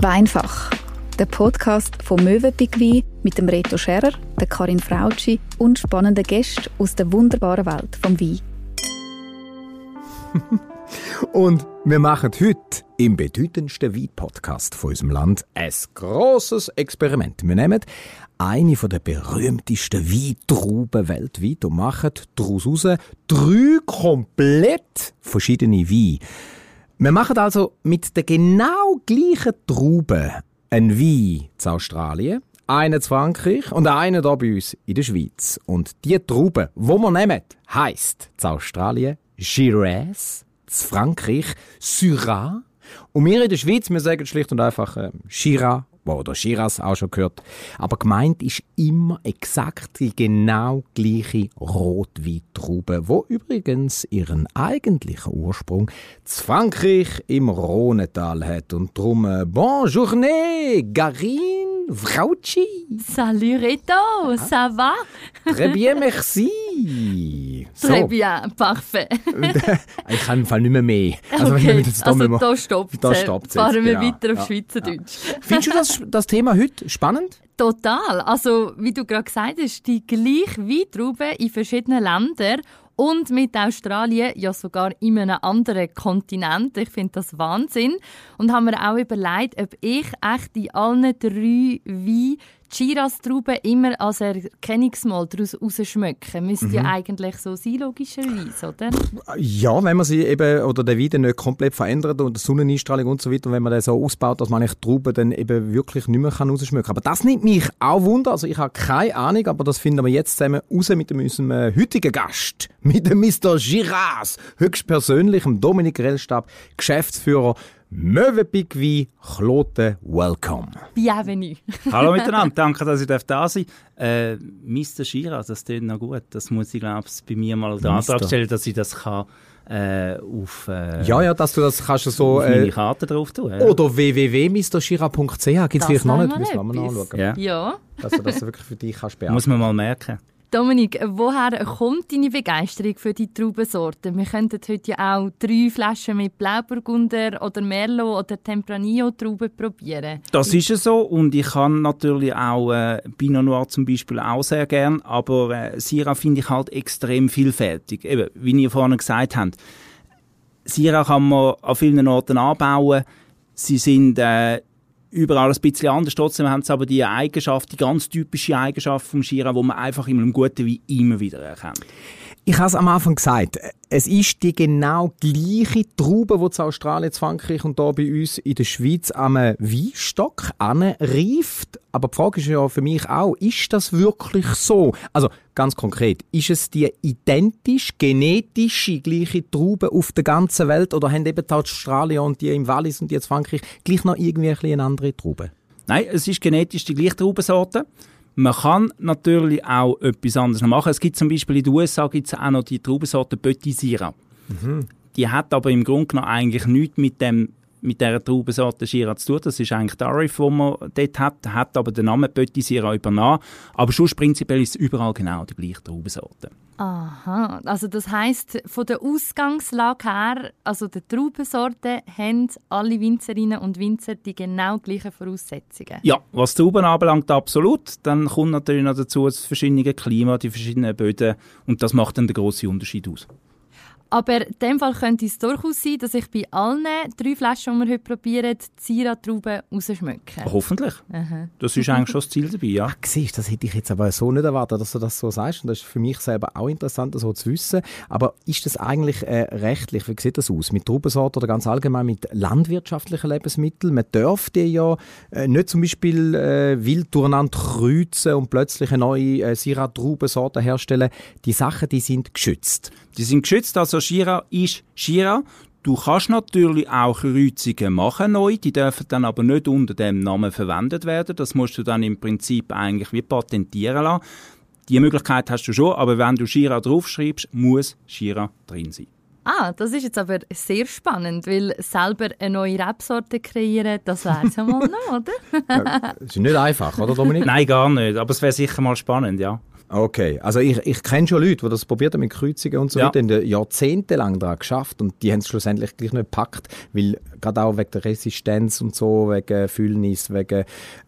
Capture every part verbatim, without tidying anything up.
Weinfach, der Podcast von Mövenpick Wein mit dem Reto Scherer, der Karin Frautschi und spannenden Gästen aus der wunderbaren Welt vom Wein. Und wir machen heute im bedeutendsten Wein-Podcast von unserem Land ein grosses Experiment. Wir nehmen eine der berühmtesten Weintrauben weltweit und machen daraus raus drei komplett verschiedene Weine. Wir machen also mit der genau gleichen Traube einen Wein in Australien, einen in Frankreich und einen hier bei uns in der Schweiz. Und die Traube, die wir nehmen, heisst in Australien Shiraz, in Frankreich Syrah und wir in der Schweiz, wir sagen schlicht und einfach äh, Shiraz oder Shiraz, auch schon gehört. Aber gemeint ist immer exakt die genau gleiche Rotweintraube, die übrigens ihren eigentlichen Ursprung in Frankreich im Rhonetal hat. Und darum äh, bonne journée, Garine Frautschi. Salut Reto, ça va? Très bien, merci. So. Très bien, parfait. Ich kann im Fall nicht mehr mehr. Also, okay, da, also da stoppt es. Da stoppt es. Fahren wir genau. weiter auf ja. Schweizerdeutsch. Ja. Findest du das, das Thema heute spannend? Total. Also, wie du gerade gesagt hast, die gleiche Weintraube in verschiedenen Ländern und mit Australien ja sogar in einem anderen Kontinent. Ich finde das Wahnsinn. Und haben mir auch überlegt, ob ich echt in allen drei Weinen die Shiraz-Trauben immer als Erkennungsmal daraus rausschmecken. Müsste mhm. ja eigentlich so sein, logischerweise, oder? Ja, wenn man sie eben, oder den Wein nicht komplett verändert und die Sonneneinstrahlung und so weiter, und wenn man den so ausbaut, dass man die Trauben dann eben wirklich nicht mehr rausschmecken kann. Aber das nimmt mich auch Wunder. Also ich habe keine Ahnung, aber das finden wir jetzt zusammen raus mit unserem heutigen Gast, mit dem Mister Shiraz, höchstpersönlich, dem Dominik Rellstab, Geschäftsführer Mövenpick Wein, Kloten, welcome. Bienvenue. Hallo miteinander, danke, dass ich da sein darf. Äh, Mister Shiraz, das klingt noch gut. Das muss ich, glaube ich, bei mir mal den Antrag stellen, dass ich das kann, äh, auf äh, ja, ja, dass du das kannst du so auf meine äh, Karte drauf tun. Ja. Oder w w w punkt mister shiraz punkt c h gibt es vielleicht noch nicht, müssen wir mal anschauen. Ja. ja. Dass du das wirklich für dich kannst beachten. Muss man mal merken. Dominik, woher kommt deine Begeisterung für die Traubensorten? Wir könnten heute ja auch drei Flaschen mit Blauburgunder oder Merlot oder Tempranillo-Trauben probieren. Das ist es so und ich kann natürlich auch äh, Pinot Noir zum Beispiel auch sehr gern, aber äh, Syrah finde ich halt extrem vielfältig. Eben, wie ihr vorhin gesagt habt, Syrah kann man an vielen Orten anbauen. Sie sind äh, überall ein bisschen anders. Trotzdem haben sie aber die Eigenschaft, die ganz typische Eigenschaft vom Shiraz, die man einfach in einem guten Wein immer wieder erkennt. Ich habe es am Anfang gesagt, es ist die genau gleiche Traube, die in Australien, in Frankreich und hier bei uns in der Schweiz am Weinstock anreift. Aber die Frage ist ja für mich auch, ist das wirklich so? Also ganz konkret, ist es die identisch, genetische gleiche Traube auf der ganzen Welt oder haben eben die Australier und die im Wallis und die in Frankreich gleich noch irgendwie ein bisschen eine andere Traube? Nein, es ist genetisch die gleiche Traubensorte. Man kann natürlich auch etwas anderes noch machen. Es gibt zum Beispiel in den U S A gibt's auch noch die Traubensorte Petit Syrah. Mhm. Die hat aber im Grunde genommen eigentlich nichts mit dem mit dieser Traubensorte Shiraz zu tun. Das ist eigentlich der Arif, den man dort hat. Der hat aber den Namen Petit Syrah übernommen. Aber sonst prinzipiell ist es überall genau die gleiche Traubensorte. Aha, also das heisst, von der Ausgangslage her, also der Traubensorte, haben alle Winzerinnen und Winzer die genau gleichen Voraussetzungen? Ja, was die Trauben anbelangt, absolut. Dann kommt natürlich noch dazu das verschiedene Klima, die verschiedenen Böden und das macht dann den grossen Unterschied aus. Aber in dem Fall könnte es durchaus sein, dass ich bei allen drei Flaschen, die wir heute probieren, die Syrah-Trauben rausschmecken. Hoffentlich. Aha. Das ist eigentlich schon das Ziel dabei, ja. Ach, siehst, das hätte ich jetzt aber so nicht erwartet, dass du das so sagst. Und das ist für mich selber auch interessant, das so zu wissen. Aber ist das eigentlich äh, rechtlich, wie sieht das aus? Mit Traubensorten oder ganz allgemein mit landwirtschaftlichen Lebensmitteln? Man darf die ja äh, nicht zum Beispiel äh, wild durcheinander kreuzen und plötzlich eine neue äh, Syrah-Traubensorte herstellen. Die Sachen, die sind geschützt. Die sind geschützt, also Shiraz ist Shiraz. Du kannst natürlich auch Kreuzungen machen neu, die dürfen dann aber nicht unter dem Namen verwendet werden. Das musst du dann im Prinzip eigentlich wie patentieren lassen. Die Möglichkeit hast du schon, aber wenn du Shiraz draufschreibst, muss Shiraz drin sein. Ah, das ist jetzt aber sehr spannend, weil selber eine neue Rebsorte kreieren, das wäre es ja mal noch, oder? Ja, das ist nicht einfach, oder Dominik? Nein, gar nicht, aber es wäre sicher mal spannend, ja. Okay, also ich, ich kenne schon Leute, die das probiert haben mit Kreuzungen und so Ja. weiter, die haben jahrzehntelang daran geschafft und die haben es schlussendlich gleich nicht gepackt, weil gerade auch wegen der Resistenz und so, wegen Füllnis, wegen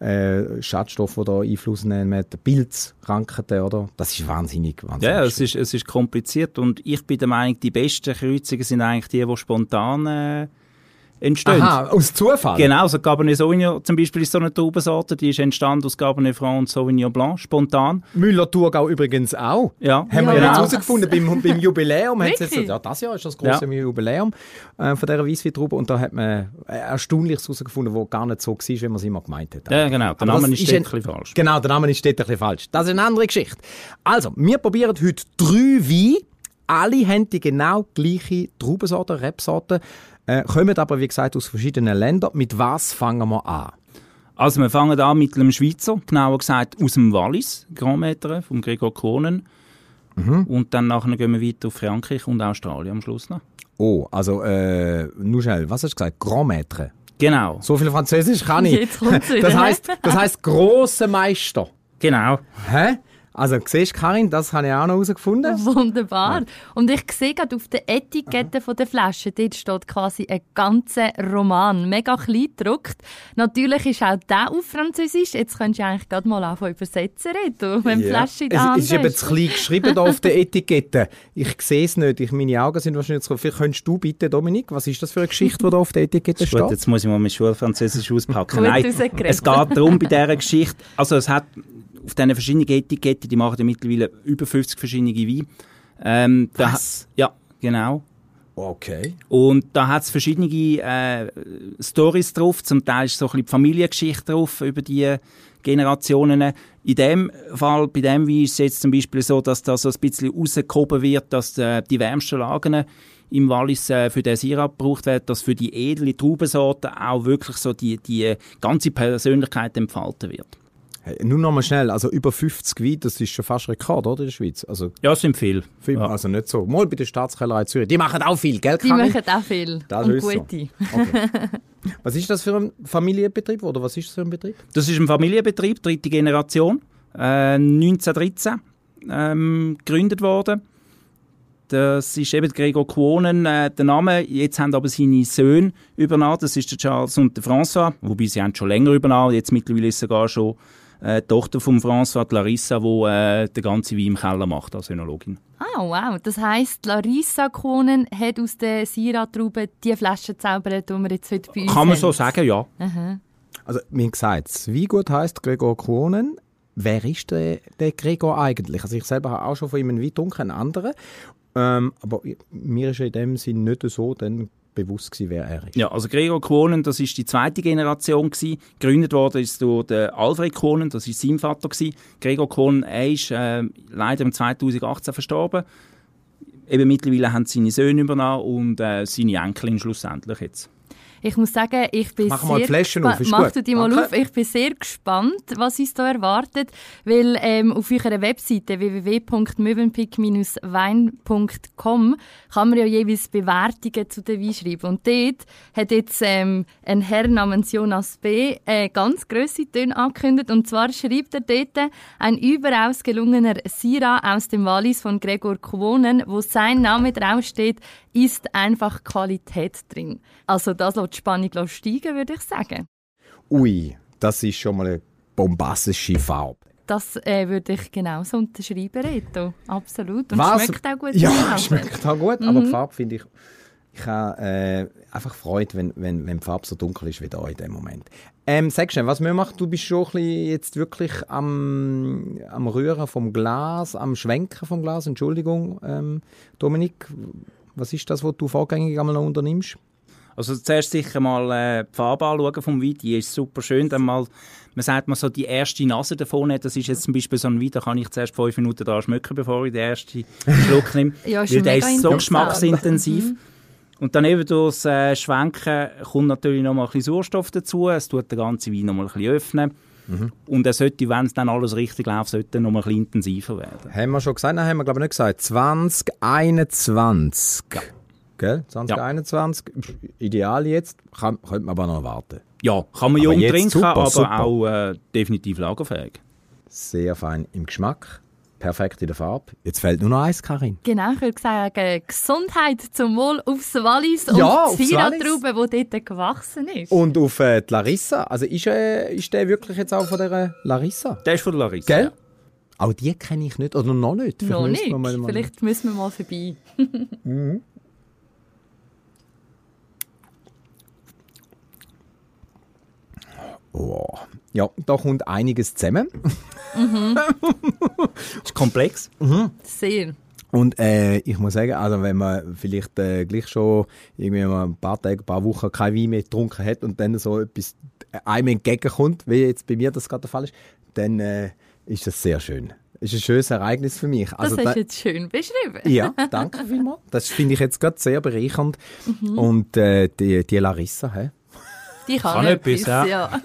äh, Schadstoffen, die da Einfluss nehmen, Pilzkrankheiten, oder? Das ist wahnsinnig, wahnsinnig Ja, es schwierig. ist, es ist kompliziert und ich bin der Meinung, die besten Kreuzungen sind eigentlich die, die spontan äh, entstehen. Aha, aus Zufall? Genau, also Cabernet Sauvignon zum Beispiel ist so eine Traubensorte, die ist entstanden aus Cabernet Franc und Sauvignon Blanc, spontan. Müller-Thurgau übrigens auch. Ja, Haben wir Ja. jetzt herausgefunden, beim, beim Jubiläum. Haben sie jetzt, Wirklich? ja, das Jahr ist das große Ja. Jubiläum äh, von dieser Weissweintraube und da hat man äh, Erstaunliches herausgefunden, was gar nicht so war, wie man es immer gemeint hat. Ja, genau. Der Aber Name das ist ein- dort ein bisschen falsch. Genau, der Name ist dort ein bisschen falsch. Das ist eine andere Geschichte. Also, wir probieren heute drei Weine. Alle haben die genau gleiche Traubensorte, Rebsorte, äh, kommen aber, wie gesagt, aus verschiedenen Ländern. Mit was fangen wir an? Also wir fangen an mit einem Schweizer, genauer gesagt aus dem Wallis, Grand Maître, vom Gregor Kronen. Mhm. Und dann nachher gehen wir weiter auf Frankreich und Australien am Schluss noch. Oh, also, äh, nur schnell, was hast du gesagt? Grand Maître. Genau, So viel Französisch kann ich. Jetzt kommt's wieder. Das heisst, das heisst grosse Meister. genau. Hä? Also, siehst du, Karin, das habe ich auch noch herausgefunden. Wunderbar. Und ich sehe gerade auf der Etikette von der Flasche, dort steht quasi ein ganzer Roman, mega klein gedruckt. Natürlich ist auch der auf Französisch. Jetzt könntest du eigentlich gerade mal anfangen übersetzen, Reto, wenn die Flasche in der es, Hand es ist eben hast. zu klein geschrieben da auf der Etikette. Ich sehe es nicht. Ich, meine Augen sind wahrscheinlich zu. Vielleicht könntest du bitte, Dominik, was ist das für eine Geschichte, die da auf der Etikette steht? Gut, jetzt muss ich mal mein Schulfranzösisch auspacken. Gut Nein, rausgeredet. es geht darum bei dieser Geschichte, also es hat auf diesen verschiedenen Etiketten, die machen ja mittlerweile über fünfzig verschiedene Weine. Ähm, da, Was? Ja, genau. Okay. Und da hat es verschiedene äh, Storys drauf, zum Teil ist so ein bisschen die Familiengeschichte drauf über die Generationen. In dem Fall, bei dem Wein ist es jetzt zum Beispiel so, dass da so ein bisschen rausgehoben wird, dass äh, die wärmsten Lagen im Wallis äh, für den Sirap gebraucht werden, dass für die edle Traubensorten auch wirklich so die, die ganze Persönlichkeit entfalten wird. Hey, nur noch mal schnell. Also, über fünfzig Weine, das ist schon fast Rekord, oder, in der Schweiz? Also, Ja, es sind viele. viel, Ja. also nicht so. Mal bei der Staatskellerei Zürich. Die machen auch viel, gell, Die Karin? machen auch viel. Das und ist so. gute. Okay. Was ist das für ein Familienbetrieb, oder was ist das für ein Betrieb? Das ist ein Familienbetrieb, dritte Generation, äh, neunzehnhundertdreizehn ähm, gegründet worden. Das ist eben Gregor Kronen, äh, der Name. Jetzt haben aber seine Söhne übernommen. Das ist der Charles und der François, wobei sie haben schon länger übernommen. Jetzt mittlerweile ist sogar schon äh, die Tochter von François, die Larissa, die äh, den ganzen Wein im Keller macht als Önologin. Ah, wow. Das heisst, Larissa Kronen hat aus der Syrah-Traube die Flasche gezaubert, die wir jetzt heute bei uns Kann man haben. so sagen, ja. Also, wie gesagt, das Weingut heisst Gregor Kronen. Wer ist der, der Gregor eigentlich? Also, ich selber habe auch schon von ihm einen Wein getrunken, einen anderen. Ähm, aber mir ist in dem Sinn nicht so dann bewusst gewesen, wer er ist. Ja, also Gregor Kronen, das ist die zweite Generation gewesen. Gegründet worden ist durch den Alfred Kronen, das ist sein Vater gewesen. Gregor Kronen, er ist äh, leider im zweitausendachtzehn verstorben. Eben mittlerweile haben seine Söhne übernommen und äh, seine Enkelin schlussendlich jetzt. Ich muss sagen, ich bin Mach sehr mal die Flaschen auf, gespa- ist Mach gut. du die mal Danke. auf. Ich bin sehr gespannt, was uns da erwartet, weil ähm, auf eurer Webseite w w w punkt mövenpick wein punkt com kann man ja jeweils Bewertungen zu den Wein schreiben. Und dort hat jetzt ähm, ein Herr namens Jonas B. Äh, ganz grosse Töne angekündigt. Und zwar schreibt er dort, ein überaus gelungener Syrah aus dem Wallis von Gregor Kronen, wo sein Name draufsteht, ist einfach Qualität drin. Also das lässt die Spannung steigen, würde ich sagen. Ui, das ist schon mal eine bombastische Farbe. Das äh, würde ich genauso unterschreiben, Reto. Absolut. Und Was? schmeckt auch gut. Ja, zusammen. schmeckt auch gut, aber die Farbe finde ich... Ich habe äh, einfach Freude, wenn, wenn, wenn die Farbe so dunkel ist wie da in dem Moment. Ähm, sag schnell, was wir machen, du bist schon ein bisschen jetzt wirklich am, am Rühren vom Glas, am Schwenken vom Glas, Entschuldigung, ähm, Dominik, was ist das, was du vorgängig einmal noch unternimmst? Also zuerst sicher mal äh, die Farbe anschauen vom Wein, die ist super schön. Dann mal, man sagt mal so, die erste Nase davon hat, das ist jetzt zum Beispiel so ein Wein, da kann ich zuerst fünf Minuten dran schmecken, bevor ich den ersten Schluck nehme. Ja, ist Weil der mega ist so interessant. geschmacksintensiv. Und dann eben durchs äh, Schwenken kommt natürlich noch mal ein bisschen Sauerstoff dazu. Es tut den ganzen Wein noch mal ein bisschen öffnen. Mhm. Und er sollte, wenn es dann alles richtig läuft, sollte noch mal ein bisschen intensiver werden. Haben wir schon gesagt? Nein, haben wir glaube ich nicht gesagt. zwanzig einundzwanzig. Ja. Gell? zwanzig einundzwanzig. Ideal jetzt, kann, könnte man aber noch warten. Ja, kann man Aber jung jetzt trinken, super, aber super. auch äh, definitiv lagerfähig. Sehr fein im Geschmack. perfekt in der Farbe. Jetzt fehlt nur noch eins, Karin. Genau, ich würde sagen, Gesundheit zum Wohl aufs Wallis und Ja, die aufs Syrah-Traube, die dort gewachsen ist. Und auf äh, die Larissa. Also ist, äh, ist der wirklich jetzt auch von der Larissa? Der ist von der Larissa. Gell? Ja. Auch die kenne ich nicht. Oder noch nicht. Noch müssen nicht. wir mal- Vielleicht müssen wir mal vorbei. Mhm. Oh. Ja, da kommt einiges zusammen. Ist komplex. Sehr. Und äh, ich muss sagen, also wenn man vielleicht äh, gleich schon irgendwie mal ein paar Tage, ein paar Wochen kein Wein mehr getrunken hat und dann so etwas einem entgegenkommt, wie jetzt bei mir das gerade der Fall ist, dann äh, ist das sehr schön. Das ist ein schönes Ereignis für mich. Das Also, hast da- du jetzt schön beschrieben. Ja, danke vielmals. Das finde ich jetzt gerade sehr bereichernd. Und äh, die, die Larissa, hä? Die kann, Kann etwas, etwas, ja. ja.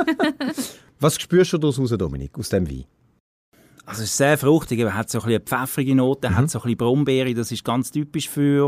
Was spürst du daraus raus, Dominik, aus dem Wein? Also es ist sehr fruchtig, er hat so ein bisschen eine pfeffrige Note, Mhm. hat so ein bisschen Brombeere, das ist ganz typisch für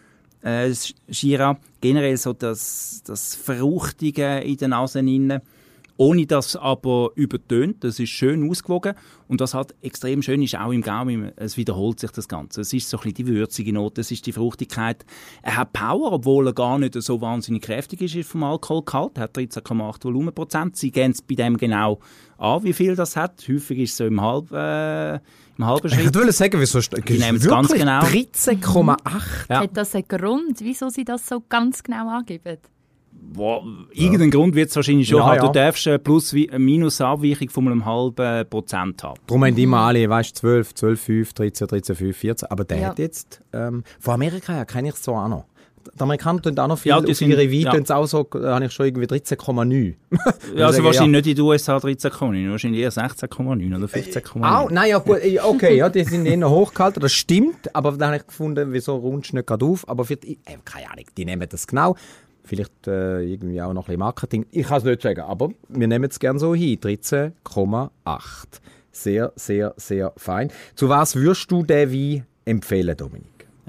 äh, das Syrah. Generell so das, das Fruchtige in den Nasen innen, ohne das aber übertönt, das ist schön ausgewogen und was halt extrem schön ist, auch im Gaumen, es wiederholt sich das Ganze. Es ist so ein bisschen die würzige Note, es ist die Fruchtigkeit. Er hat Power, obwohl er gar nicht so wahnsinnig kräftig ist ist vom Alkoholgehalt, er hat dreizehn Komma acht Volumenprozent. Sie gehen es bei dem genau an, wie viel das hat. Häufig ist es so im, Halb, äh, im halben Ich Schritt. würde sagen, wieso st- Die nehmen es ganz genau. dreizehn Komma acht. Ja. Hat das einen Grund, wieso sie das so ganz genau angeben? Boah, irgendeinen Grund wird es wahrscheinlich schon Ja, haben. ja. Du darfst eine Plus- eine Minus-Abweichung von einem halben Prozent haben. Darum haben die immer alle, weißt du, zwölf, zwölf Komma fünf, dreizehn, dreizehn Komma fünf, vierzehn. Aber der Ja. hat jetzt, ähm, von Amerika her kenne ich es so auch noch. Die Amerikaner tun auch noch viel, Ja, auf die sind- ihre Weine ja. tun sie auch so, da habe ich schon irgendwie dreizehn Komma neun. Ja, also sagen, wahrscheinlich ja. nicht in den U S A dreizehn Komma neun, wahrscheinlich eher sechzehn Komma neun oder fünfzehn Komma Au, neun. nein, ja gut, eh, okay, ja, die sind eher hochgehalten, das stimmt, aber dann habe ich gefunden, wieso rundst du nicht gerade auf, aber für die, äh, keine Ahnung, die nehmen das genau, vielleicht äh, irgendwie auch noch ein bisschen Marketing, ich kann es nicht sagen, aber wir nehmen es gerne so hin, dreizehn Komma acht. Sehr, sehr, sehr fein. Zu was würdest du den Wein empfehlen, Dominik?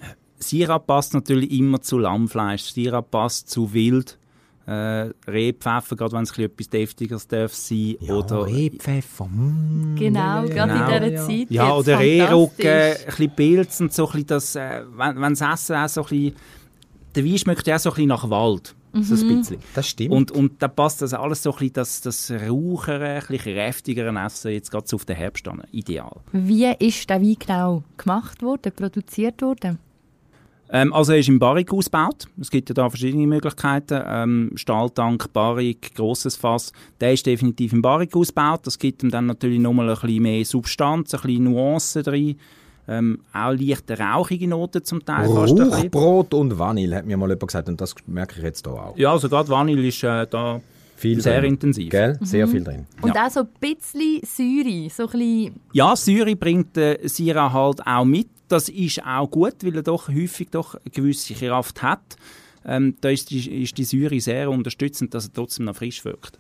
Syrah passt natürlich immer zu Lammfleisch, Syrah passt zu Wild, äh, Rehpfeffer, gerade wenn es ein bisschen etwas Deftigeres darf sein. oder Rehpfeffer. Mm, Genau, ja, ja, gerade genau, in dieser ja. Zeit. Ja, jetzt oder Rehrücken, fantastisch. ein bisschen Pilz und so ein bisschen das, äh, wenn, wenn das Essen auch so ein bisschen, der Wein schmeckt ja auch so ein bisschen nach Wald, so ein bisschen. Das stimmt. Und, und da passt das alles so ein bisschen, das, das rauchere, ein bisschen kräftigere Essen, jetzt gerade so auf den Herbst an, ideal. Wie ist der Wein genau gemacht worden, produziert worden? Ähm, also er ist im Barrique ausgebaut. Es gibt ja da verschiedene Möglichkeiten. Ähm, Stahltank, Barrique, grosses Fass. Der ist definitiv im Barrique ausgebaut. Das gibt ihm dann natürlich nochmal ein bisschen mehr Substanz, ein bisschen Nuancen drin. Ähm, auch leichte rauchige Noten zum Teil. fast ein bisschen. Rauchbrot und Vanille, hat mir mal jemand gesagt, und das merke ich jetzt hier auch. Ja, also gerade Vanille ist äh, da Viel sehr drin. intensiv. Gell? Sehr viel drin. Und Ja. auch so ein bisschen Säure, so ein bisschen... Ja, Säure bringt der äh, Syrah halt auch mit. Das ist auch gut, weil er doch häufig doch eine gewisse Kraft hat. Ähm, da ist die, ist die Säure sehr unterstützend, dass er trotzdem noch frisch wirkt.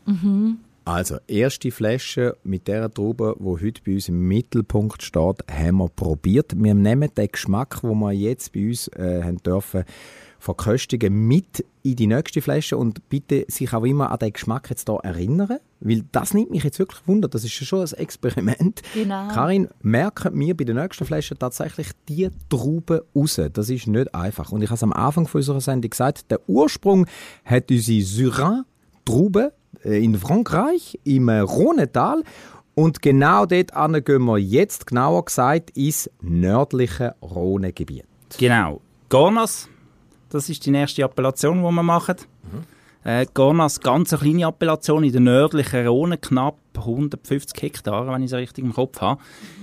Also, erste Flasche mit dieser Traube, die heute bei uns im Mittelpunkt steht, haben wir probiert. Wir nehmen den Geschmack, den wir jetzt bei uns äh, haben dürfen, verköstigen, mit in die nächste Flasche und bitte sich auch immer an den Geschmack jetzt hier erinnern, weil das nimmt mich jetzt wirklich Wunder. Das ist ja schon ein Experiment. Genau. Karin, merken wir bei der nächsten Flasche tatsächlich die Traube raus. Das ist nicht einfach. Und ich habe es am Anfang von unserer Sendung gesagt, der Ursprung hat unsere Syrah-Traube in Frankreich, im Rhonetal. Und genau dort gehen wir jetzt, genauer gesagt, ins nördliche Rhonegebiet. Genau. Gornas, das ist die nächste Appellation, die wir machen. Äh, Gornas, ganz eine kleine Appellation in der nördlichen Rhone, knapp hundertfünfzig Hektar, wenn ich es richtig im Kopf habe.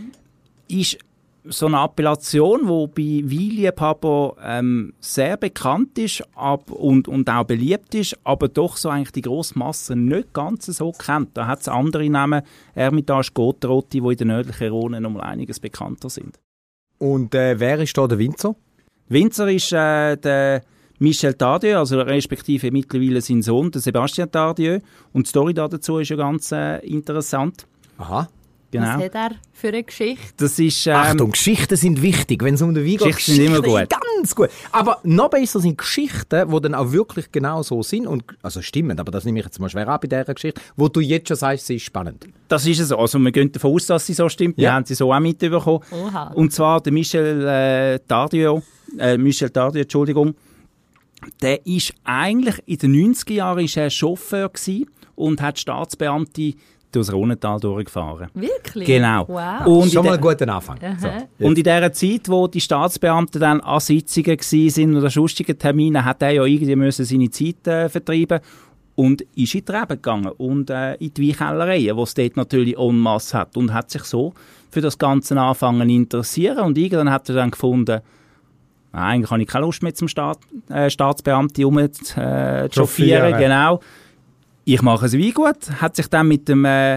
Ist so eine Appellation, die bei Weinliebhabern ähm, sehr bekannt ist ab und, und auch beliebt ist, aber doch so eigentlich die grosse Masse nicht ganz so kennt. Da hat es andere Namen, Hermitage, Gotterotti, die in der nördlichen Rhone noch mal einiges bekannter sind. Und äh, wer ist da der Winzer? Winzer ist äh, der Michel Tardieu, also respektive mittlerweile sein Sohn, der Sébastien Tardieu. Und die Story da dazu ist ja ganz äh, interessant. Aha. Genau. Was hat er für eine Geschichte? Das ist, ähm, Achtung, Geschichten sind wichtig, wenn es um den Wein geht. Geschichten sind immer gut. Ganz gut. Aber noch besser sind Geschichten, die dann auch wirklich genau so sind. Und, also stimmen, aber das nehme ich jetzt mal schwer ab bei dieser Geschichte, wo du jetzt schon sagst, sie ist spannend. Das ist es so. Also wir gehen davon aus, dass sie so stimmt. Wir Ja. haben sie so auch mitbekommen. Oha. Und zwar der Michel äh, Tardieu, äh, Michel Tardieu, Entschuldigung, der ist eigentlich in den neunziger Jahren ist er Chauffeur gewesen und hat Staatsbeamte durchs Rhonental durchgefahren. Wirklich? Genau. Wow. Und Schon in mal der- ein guter Anfang. So. Und in dieser Zeit, wo die Staatsbeamten dann an Sitzungen waren oder sonstigen Terminen, hat er ja irgendwie müssen seine Zeit äh, vertreiben und ist in die Reben gegangen und äh, in die Weinkellereien, die es dort natürlich en masse hat, und hat sich so für das Ganze angefangen zu interessieren. Und irgendwann hat er dann gefunden, «Nein, eigentlich habe ich keine Lust mehr zum Staat, äh, Staatsbeamten um äh, zu äh, chauffieren. Genau. Ich mache es wie gut. Hat sich dann mit dem äh,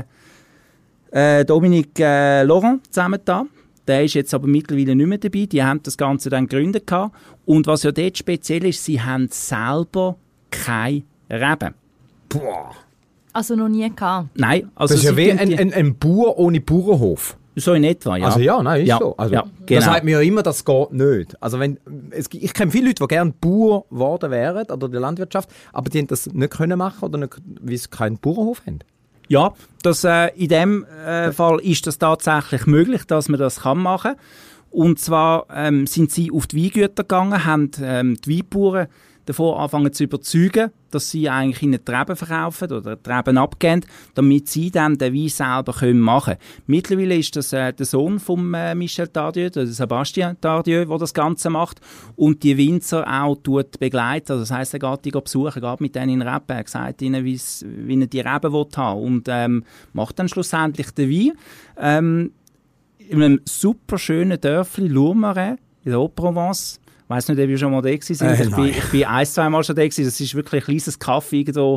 äh, Dominique äh, Laurent zusammengetan. Der ist jetzt aber mittlerweile nicht mehr dabei. Die haben das Ganze dann gegründet gehabt. Und was ja dort speziell ist, sie haben selber keine Reben. Boah. Also noch nie gehabt. Nein, also Das ist ja sie wie tun ein, die- ein, ein Bauer ohne Bauernhof. so in etwa, ja. Also ja, nein, ist Ja, so. Also, ja, Das genau. sagt mir ja immer, das geht nicht. Also wenn, es, gibt- ich kenne viele Leute, die gerne Bauer geworden wären oder der Landwirtschaft, aber die haben das nicht können machen oder nicht, weil sie keinen Bauernhof haben. Ja, das, äh, in dem äh, Fall ist das tatsächlich möglich, dass man das kann machen. Und zwar ähm, sind sie auf die Weingüter gegangen, haben ähm, die Weinbauern davon angefangen zu überzeugen, dass sie eigentlich ihnen die Reben verkaufen oder die Reben abgeben, damit sie dann den Wein selber können machen können. Mittlerweile ist das äh, der Sohn von äh, Michel Tardieu, der Sébastien Tardieu, der das Ganze macht und die Winzer auch tut begleiten. Also das heisst, er geht die besuchen, geht mit denen in den Reben, er sagt ihnen, wie's, wie er die Reben will haben und ähm, macht dann schlussendlich den Wein. Ähm, in einem super schönen Dörfli, Lourmarais, in der Haute-Provence. Ich weiss nicht, ob ihr schon mal da gewesen sind. Äh, ich, bin, nein. ich bin ein, zwei Mal schon da gewesen. Das ist wirklich ein kleines Kaffee irgendwo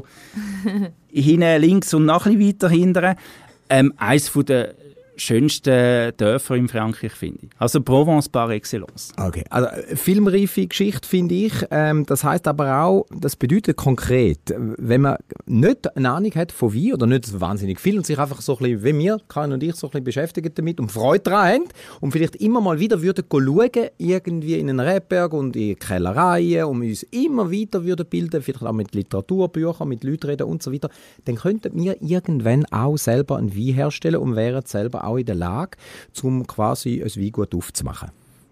hinten links und noch ein bisschen weiter hinten. Ähm, eines der schönsten Dörfer in Frankreich, finde ich. Also Provence par excellence. Okay, also äh, filmreife Geschichte finde ich. Ähm, das heißt aber auch, das bedeutet konkret, äh, wenn man nicht eine Ahnung hat von Wein oder nicht so wahnsinnig viel und sich einfach so ein bisschen, wie wir, Karin und ich, so ein bisschen beschäftigen damit und Freude daran haben und vielleicht immer mal wieder würden schauen, irgendwie in einen Rebberg und in Kellereien und uns immer weiter würden bilden, vielleicht auch mit Literaturbüchern, mit Leuten reden und so weiter, dann könnten wir irgendwann auch selber einen Wein herstellen und wären selber auch in der Lage, um quasi ein Weingut aufzumachen.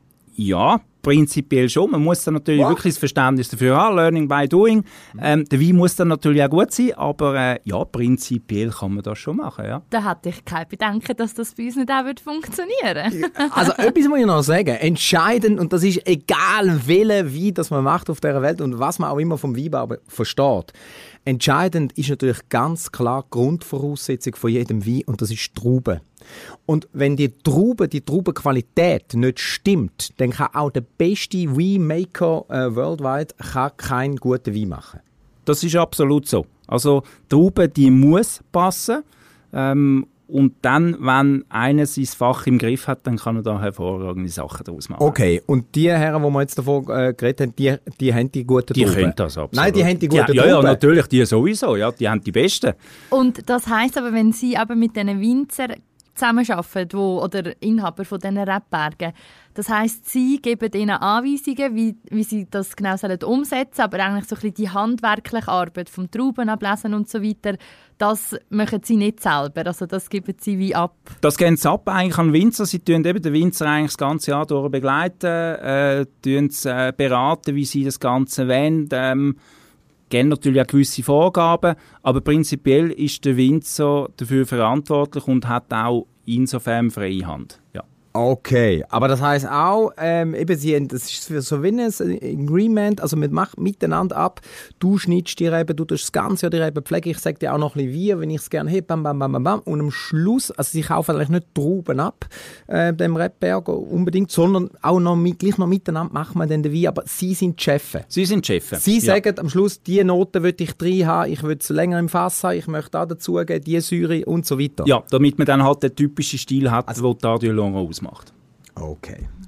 Ja, prinzipiell schon. Man muss dann natürlich Wow. wirklich das Verständnis dafür haben, Learning by Doing. Ähm, der Wein muss dann natürlich auch gut sein, aber äh, ja, prinzipiell kann man das schon machen, ja. Da hatte ich kein Bedenken, dass das bei uns nicht auch funktionieren würde. Also etwas muss ich noch sagen. Entscheidend, und das ist egal, welchen Wein das man macht auf dieser Welt und was man auch immer vom Weinbau versteht. Entscheidend ist natürlich ganz klar die Grundvoraussetzung von jedem Wein und das ist die Traube. Und wenn die Traube, die Traubenqualität nicht stimmt, dann kann auch der beste Winemaker äh, worldwide kann keinen guten Wein machen. Das ist absolut so. Also die Traube, die muss passen. Ähm, und dann, wenn einer sein Fach im Griff hat, dann kann er da hervorragende Sachen daraus machen. Okay, und die Herren, die wir jetzt davon äh, geredet haben, die, die haben die guten Die Trauben? können das absolut. Nein, die haben die guten ja, ja, ja, Trauben. natürlich, die sowieso. Ja, die haben die besten. Und das heisst aber, wenn Sie aber mit diesen Winzern zusammenarbeiten, wo, oder Inhaber von diesen Rebbergen, das heisst, Sie geben ihnen Anweisungen, wie, wie sie das genau sollen umsetzen, aber eigentlich so ein bisschen die handwerkliche Arbeit vom Trauben ablesen und so weiter, das machen Sie nicht selber, also das geben Sie wie ab. Das gehen sie ab eigentlich an Winzer. Sie tun eben den Winzer eigentlich das ganze Jahr durch begleiten, äh, tun sie, äh, beraten, wie sie das Ganze wollen, ähm, geben natürlich auch gewisse Vorgaben, aber prinzipiell ist der Winzer dafür verantwortlich und hat auch insofern freie Hand. Ja. Okay, aber das heisst auch, ähm, eben sie, haben- das ist so wie ein Agreement, also man macht miteinander ab, du schneidest die Reben, du tust das ganze Jahr die Reben pflegen, ich sage dir auch noch ein bisschen wie, wenn ich es gerne hätte, bam, bam, bam, bam, bam. Und am Schluss, also sie kaufen eigentlich nicht Trauben ab, äh, dem Rebberg unbedingt, sondern auch noch mit, gleich noch miteinander machen wir dann den Wein, aber sie sind die Chefs. Sie sind Chefs. Sie ja. sagen am Schluss, diese Noten will ich drin haben, ich will es länger im Fass haben, ich möchte da dazugeben, diese Säure und so weiter. Ja, damit man dann halt den typischen Stil hat, also, den Tardieu Laurent ausmacht. Okay.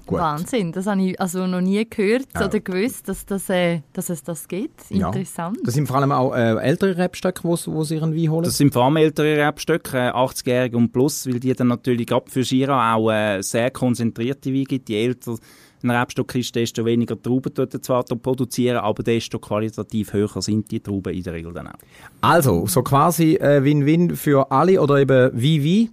Gut. Wahnsinn, das habe ich also noch nie gehört Ja. oder gewusst, dass, das, äh, dass es das gibt. Interessant. Ja. Das sind vor allem auch äh, ältere Rebstöcke, wo sie ihren Wein holen? Das sind vor allem ältere Rebstöcke, äh, achtzigjährige und plus, weil die dann natürlich gerade für Shiraz auch äh, sehr konzentrierte Weine gibt. Je älter ein Rebstock ist, desto weniger Trauben dort zwar produzieren, aber desto qualitativ höher sind die Trauben in der Regel dann auch. Also, so quasi äh, Win-Win für alle oder eben wie-wie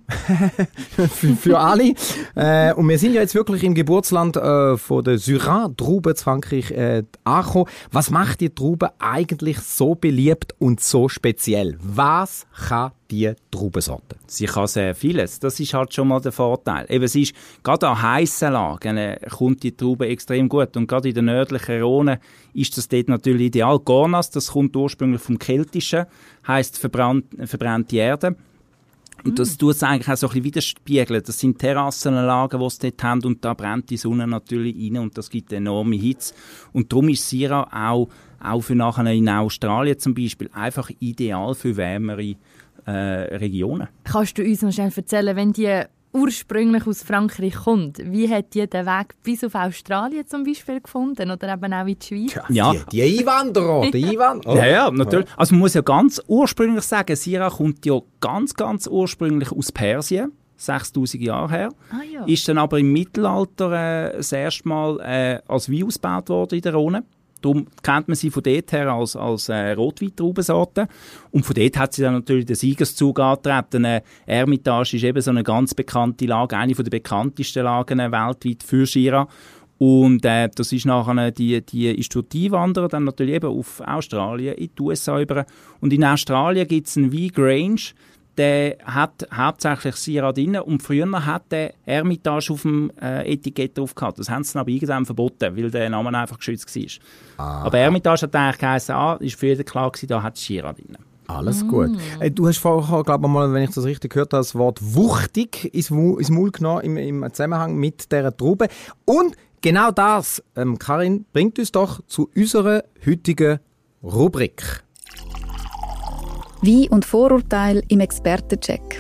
für, für alle. Äh, und wir sind ja jetzt wirklich im Geburtsland äh, von der Syrah-Traube zu Frankreich äh, angekommen. Was macht die Traube eigentlich so beliebt und so speziell? Was kann die Traubensorte? Sie kann sehr vieles. Das ist halt schon mal der Vorteil. Eben, es ist, gerade an heissen Lagen äh, kommt die Traube extrem gut. Und gerade in den nördlichen Rhonen ist das dort natürlich ideal. Gornas, das kommt ursprünglich vom Keltischen, heisst verbrannt, verbrannte Erde. Und das tut es eigentlich auch so ein bisschen widerspiegeln. Das sind Terrassenanlagen, die sie dort haben, und da brennt die Sonne natürlich rein und das gibt enorme Hitze. Und darum ist Syrah auch, auch für nachher in Australien zum Beispiel einfach ideal für wärmere äh, Regionen. Kannst du uns noch schnell erzählen, wenn die ursprünglich aus Frankreich kommt, wie hat die den Weg bis auf Australien zum Beispiel gefunden oder eben auch in die Schweiz? Ja. Die, die Einwanderer, die Einwanderer. Ja, ja, natürlich. Also man muss ja ganz ursprünglich sagen, Syrah kommt ja ganz, ganz ursprünglich aus Persien, sechstausend Jahre her. Ah, ja. Ist dann aber im Mittelalter äh, das erste Mal äh, als Wein ausgebaut worden in der Rhone. Darum kennt man sie von dort her als, als äh, Rotweintraubensorte. Und von dort hat sie dann natürlich den Siegeszug angetreten. Äh, Hermitage ist eben so eine ganz bekannte Lage, eine der bekanntesten Lagen äh, weltweit für Shiraz. Und äh, das ist nachher, die, die ist durch die Einwanderer dann natürlich eben auf Australien, in die U S A über. Und in Australien gibt es einen Wein Grange, der hat hauptsächlich Syrah drin, und früher hat der Hermitage auf dem äh, Etikett drauf gehabt. Das haben sie dann aber irgendwann verboten, weil der Name einfach geschützt war. Ah. Aber Hermitage hat eigentlich geheißen, ah, ist für jeden klar gewesen, da hat Syrah drin. Alles gut. Äh, du hast vorher, glaube ich mal, wenn ich das richtig gehört habe, das Wort wuchtig ins Maul genommen im, im Zusammenhang mit dieser Traube. Und genau das, ähm, Karin, bringt uns doch zu unserer heutigen Rubrik. Wein und Vorurteile im Expertencheck.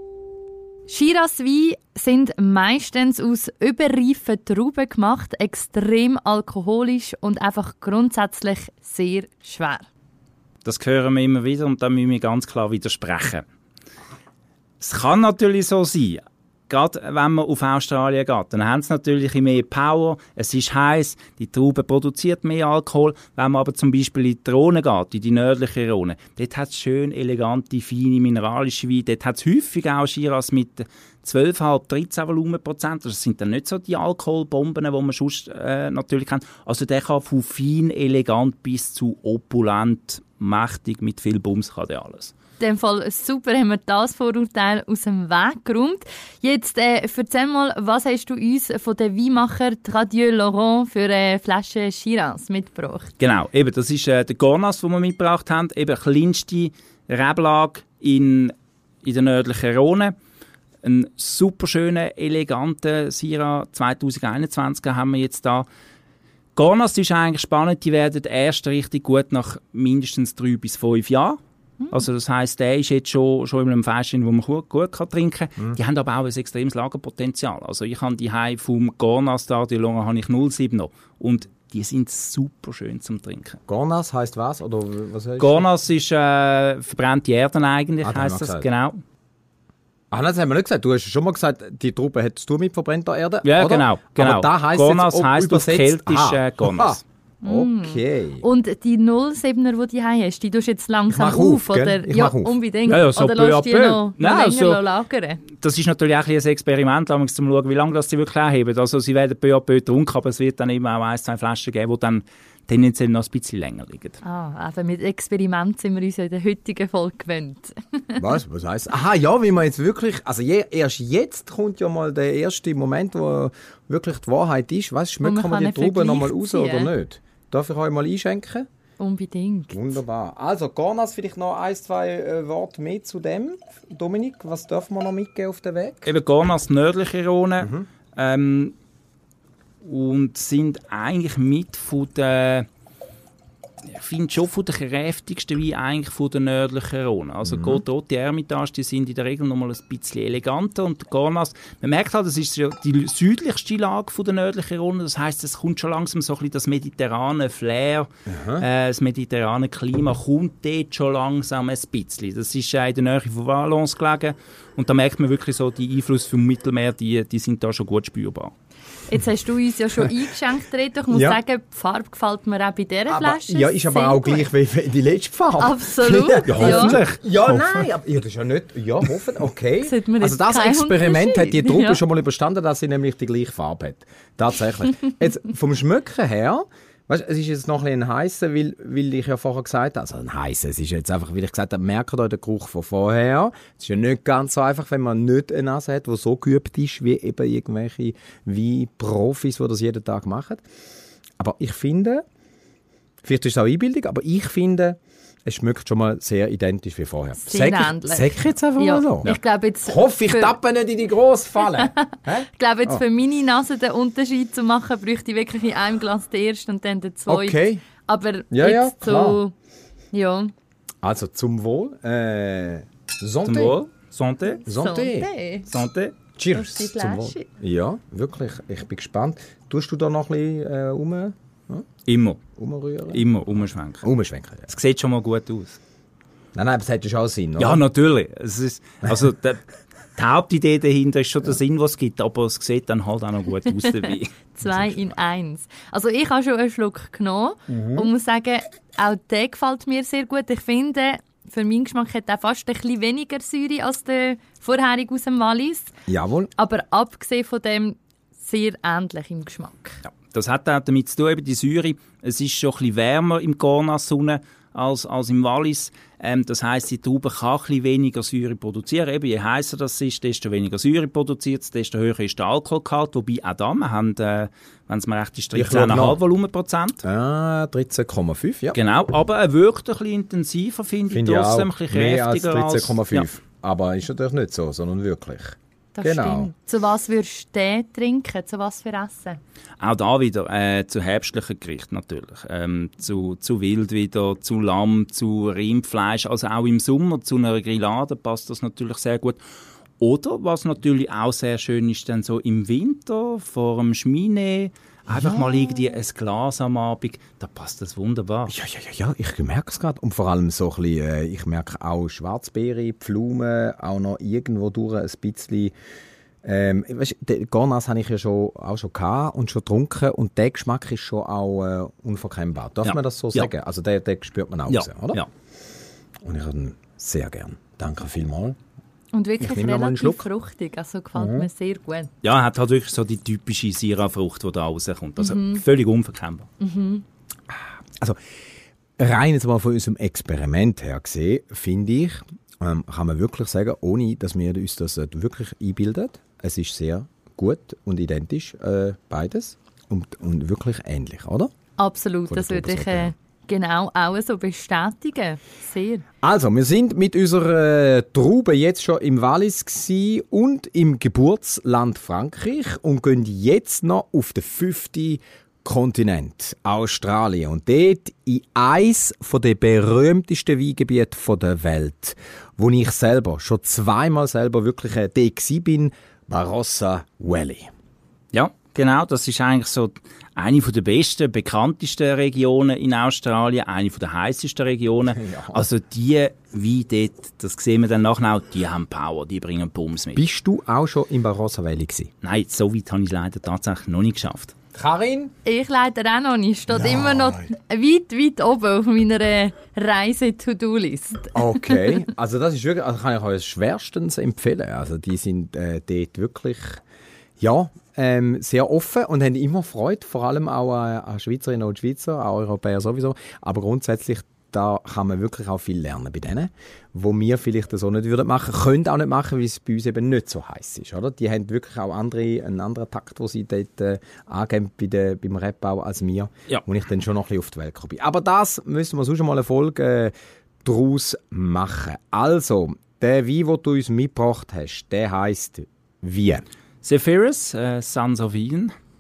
Shiraz Weine sind meistens aus überreifen Trauben gemacht, extrem alkoholisch und einfach grundsätzlich sehr schwer. Das hören wir immer wieder und da müssen wir ganz klar widersprechen. Es kann natürlich so sein, gerade wenn man auf Australien geht, dann haben sie natürlich mehr Power, es ist heiß, die Traube produziert mehr Alkohol. Wenn man aber zum Beispiel in die Rhone geht, in die nördliche Rhone, dort hat es schön elegante, feine, mineralische Weine. Dort hat es häufig auch Shiraz mit zwölf Komma fünf, dreizehn Volumenprozent. Das sind dann nicht so die Alkoholbomben, die man sonst äh, natürlich kennt. Also der kann von fein, elegant bis zu opulent, mächtig, mit viel Bums kann der alles. In dem Fall super, haben wir das Vorurteil aus dem Weg geräumt. Jetzt äh, erzähl mal, was hast du uns von den Weinmacher Tradieu Laurent für eine Flasche Shiraz mitgebracht? Genau, eben, das ist äh, der Gornas, den wir mitgebracht haben. Eben kleinste Reblage in, in der nördlichen Rhone. Ein super schöner, eleganter Syrah zwanzig einundzwanzig haben wir jetzt da. Gornas ist eigentlich spannend, die werden erst richtig gut nach mindestens drei bis fünf Jahren. Also das heisst, der ist jetzt schon, schon in einem Fässchen, wo man gut, gut kann trinken kann. Mhm. Die haben aber auch ein extremes Lagerpotenzial. Also ich habe die Hause vom Gornas da, die Lange habe ich null Komma sieben noch. Und die sind super schön zum Trinken. Gornas heisst was? Oder was heißt Gornas ist äh, verbrannte Erden eigentlich, ah, heisst das. Gesagt. Genau. Ah, das haben wir nicht gesagt. Du hast schon mal gesagt, die Traube hättest du mit verbrannter Erde, Ja, oder? genau. genau. Aber da heisst Gornas jetzt, heisst auf Keltisch äh, Gornas. Okay. Und die null Komma siebener, die du hier hast, die tust du jetzt langsam Ich mach auf, auf, gell? oder? Ich Ja, mach auf. unbedingt. Ja, ja, so oder peu lässt à du die peu. noch, noch Nein, länger also- lagern? Das ist natürlich auch ein bisschen ein Experiment, um zu schauen, wie lange das sie wirklich anheben. Also sie werden peu à peu getrunken, aber es wird dann immer auch ein, zwei Flaschen geben, die dann tendenziell noch ein bisschen länger liegen. Ah, eben mit Experiment sind wir uns in der heutigen Folge gewöhnt. Was? Was heisst? Aha, ja, wie man jetzt wirklich, also je, erst jetzt kommt ja mal der erste Moment, wo wirklich die Wahrheit ist. Was, schmecken man wir kann die einen Traube noch mal Vergleich raus oder ziehen. nicht? Darf ich euch mal einschenken? Unbedingt. Wunderbar. Also, Gornas, vielleicht noch ein, zwei äh, Worte mehr zu dem. Dominik, was dürfen wir noch mitgeben auf den Weg? Eben Gornas nördliche Rhone. Mhm. Ähm, und sind eigentlich mit von den ich finde schon von der kräftigsten Wein eigentlich von der nördlichen Rhone. Also mhm. Côte-Rôtie, die Hermitage, die sind in der Regel noch mal ein bisschen eleganter und der Garnas, man merkt halt, das ist ja die südlichste Lage von der nördlichen Rhone, das heisst, es kommt schon langsam so ein bisschen das mediterrane Flair, äh, das mediterrane Klima kommt dort schon langsam ein bisschen. Das ist äh, in der Nähe von Valence gelegen und da merkt man wirklich so, die Einflüsse vom Mittelmeer, die, die sind da schon gut spürbar. Jetzt hast du uns ja schon eingeschenkt, Reto. Ich muss ja. sagen, die Farbe gefällt mir auch bei dieser aber, Flasche. Ja, ist aber auch gut. Gleich wie die letzte Farbe. Absolut. Ja, hoffentlich. Ja, ja nein, aber, ja, das ist ja nicht... Ja, hoffentlich, okay. Also das Experiment hat die Truppe ja. schon mal überstanden, dass sie nämlich die gleiche Farbe hat. Tatsächlich. Jetzt, vom Schmücken her... Weißt, es ist jetzt noch ein, ein heißer, weil, weil ich ja vorher gesagt habe, also ein heißer, es ist jetzt einfach, weil ich gesagt habe, merkt euch den Geruch von vorher. Es ist ja nicht ganz so einfach, wenn man nicht eine Nase hat, die so geübt ist, wie eben irgendwelche wie Profis, die das jeden Tag machen. Aber ich finde, vielleicht ist es auch Einbildung, aber ich finde, es schmeckt schon mal sehr identisch wie vorher. Sehr ähnlich. Sag ich jetzt einfach ja. mal so. Ich glaube jetzt hoffe, ich tappe nicht in die grosse Falle. Ich glaube, jetzt oh. für meine Nase den Unterschied zu machen, bräuchte ich wirklich in einem Glas den ersten und dann den zweiten. Okay. Aber ja, jetzt ja, so... Ja. Also zum Wohl. Äh, Santé. Zum Wohl. Santé. Santé. Santé. Cheers. Zum Wohl. Ja, wirklich. Ich bin gespannt. Tust du da noch ein bisschen äh, um... Hm? Immer. Umrühren? Immer umschwenken. Umschwenken, ja. Es sieht schon mal gut aus. Nein, nein, aber es hat ja schon Sinn, oder? Ja, natürlich. Es ist, also, der, die Hauptidee dahinter ist schon der Sinn, was es gibt, aber es sieht dann halt auch noch gut aus dabei. Zwei in eins. Also ich habe schon einen Schluck genommen mhm. und muss sagen, auch der gefällt mir sehr gut. Ich finde, für meinen Geschmack hat er fast ein bisschen weniger Säure als der vorherige aus dem Wallis. Jawohl. Aber abgesehen von dem sehr ähnlich im Geschmack. Ja. Das hat auch damit zu tun, eben die Säure. Es ist schon ein bisschen wärmer im Garnas als, als im Wallis. Ähm, das heisst, die Traube kann ein bisschen weniger Säure produzieren. Eben, je heißer das ist, desto weniger Säure produziert, desto höher ist der Alkoholgehalt. Wobei auch da, wir haben, äh, wenn es mir recht ist, dreizehn Komma fünf Volumenprozent. Ah, dreizehn Komma fünf, ja. Genau, aber er wirkt ein bisschen intensiver, finde find ich, trotzdem ein bisschen mehr kräftiger als dreizehn Komma fünf. Ja. Aber ist natürlich nicht so, sondern wirklich. Das genau. Stimmt. Zu was würdest du den trinken? Zu was für Essen? Auch da wieder äh, zu herbstlichen Gerichten natürlich. Ähm, zu, zu Wild wieder, zu Lamm, zu Rindfleisch. Also auch im Sommer zu einer Grillade passt das natürlich sehr gut. Oder, was natürlich auch sehr schön ist, dann so im Winter vor dem Schmine, einfach ja. mal irgendwie ein Glas am Abend, da passt das wunderbar. Ja, ja, ja, ja. Ich merke es gerade. Und vor allem so ein bisschen, äh, ich merke auch Schwarzbeere, Pflaumen, auch noch irgendwo durch ein bisschen. Ähm, weißt, den Garnas habe ich ja schon, auch schon gehabt und schon getrunken und der Geschmack ist schon auch äh, unverkennbar. Darf ja. man das so ja. sagen? Also den, den spürt man auch ja. raus, oder? Ja. Und ich habe ihn sehr gern. Danke vielmals. Und wirklich relativ fruchtig, also gefällt mhm. mir sehr gut. Ja, er hat halt wirklich so die typische Syrah-Frucht, die da rauskommt. Also mhm. völlig unverkennbar. Mhm. Also rein jetzt mal von unserem Experiment her gesehen, finde ich, ähm, kann man wirklich sagen, ohne dass wir uns das wirklich einbilden, es ist sehr gut und identisch, äh, beides. Und, und wirklich ähnlich, oder? Absolut, das würde ich äh, genau auch so bestätigen. Sehr. Also, wir sind mit unserer äh, Traube jetzt schon im Wallis gsi und im Geburtsland Frankreich und gehen jetzt noch auf den fünften Kontinent, Australien. Und dort in eins der berühmtesten Weingebiete der Welt, wo ich selber schon zweimal selber wirklich äh, dort gsi bin, Barossa Valley. Ja, genau. Das ist eigentlich so eine der besten, bekanntesten Regionen in Australien, eine der heißesten Regionen. Ja. Also die Weine dort, das sehen wir dann nachher auch, die haben Power, die bringen Bums mit. Bist du auch schon in Barossa Valley gewesen? Nein, so weit habe ich es leider tatsächlich noch nicht geschafft. Karin? Ich leider auch noch nicht. Steht Nein. immer noch weit, weit oben auf meiner Reise-to-do-List. Okay, also das ist wirklich, also kann ich euch schwerstens empfehlen. Also die sind äh, dort wirklich, ja, ähm, sehr offen und haben immer Freude, vor allem auch äh, an Schweizerinnen und Schweizer, auch Europäer sowieso. Aber grundsätzlich, da kann man wirklich auch viel lernen bei denen, wo wir vielleicht so nicht würden machen, können auch nicht machen, weil es bei uns eben nicht so heiß ist, oder? Die haben wirklich auch andere, einen anderen Takt, den sie dort äh, angeben bei der, beim Rebbau als wir, ja. wo ich dann schon noch ein bisschen auf die Welt komme. Aber das müssen wir sonst mal eine Folge äh, daraus machen. Also, der Wein, den du uns mitgebracht hast, der heisst wie? Zephyrus, äh, Sons of Eden.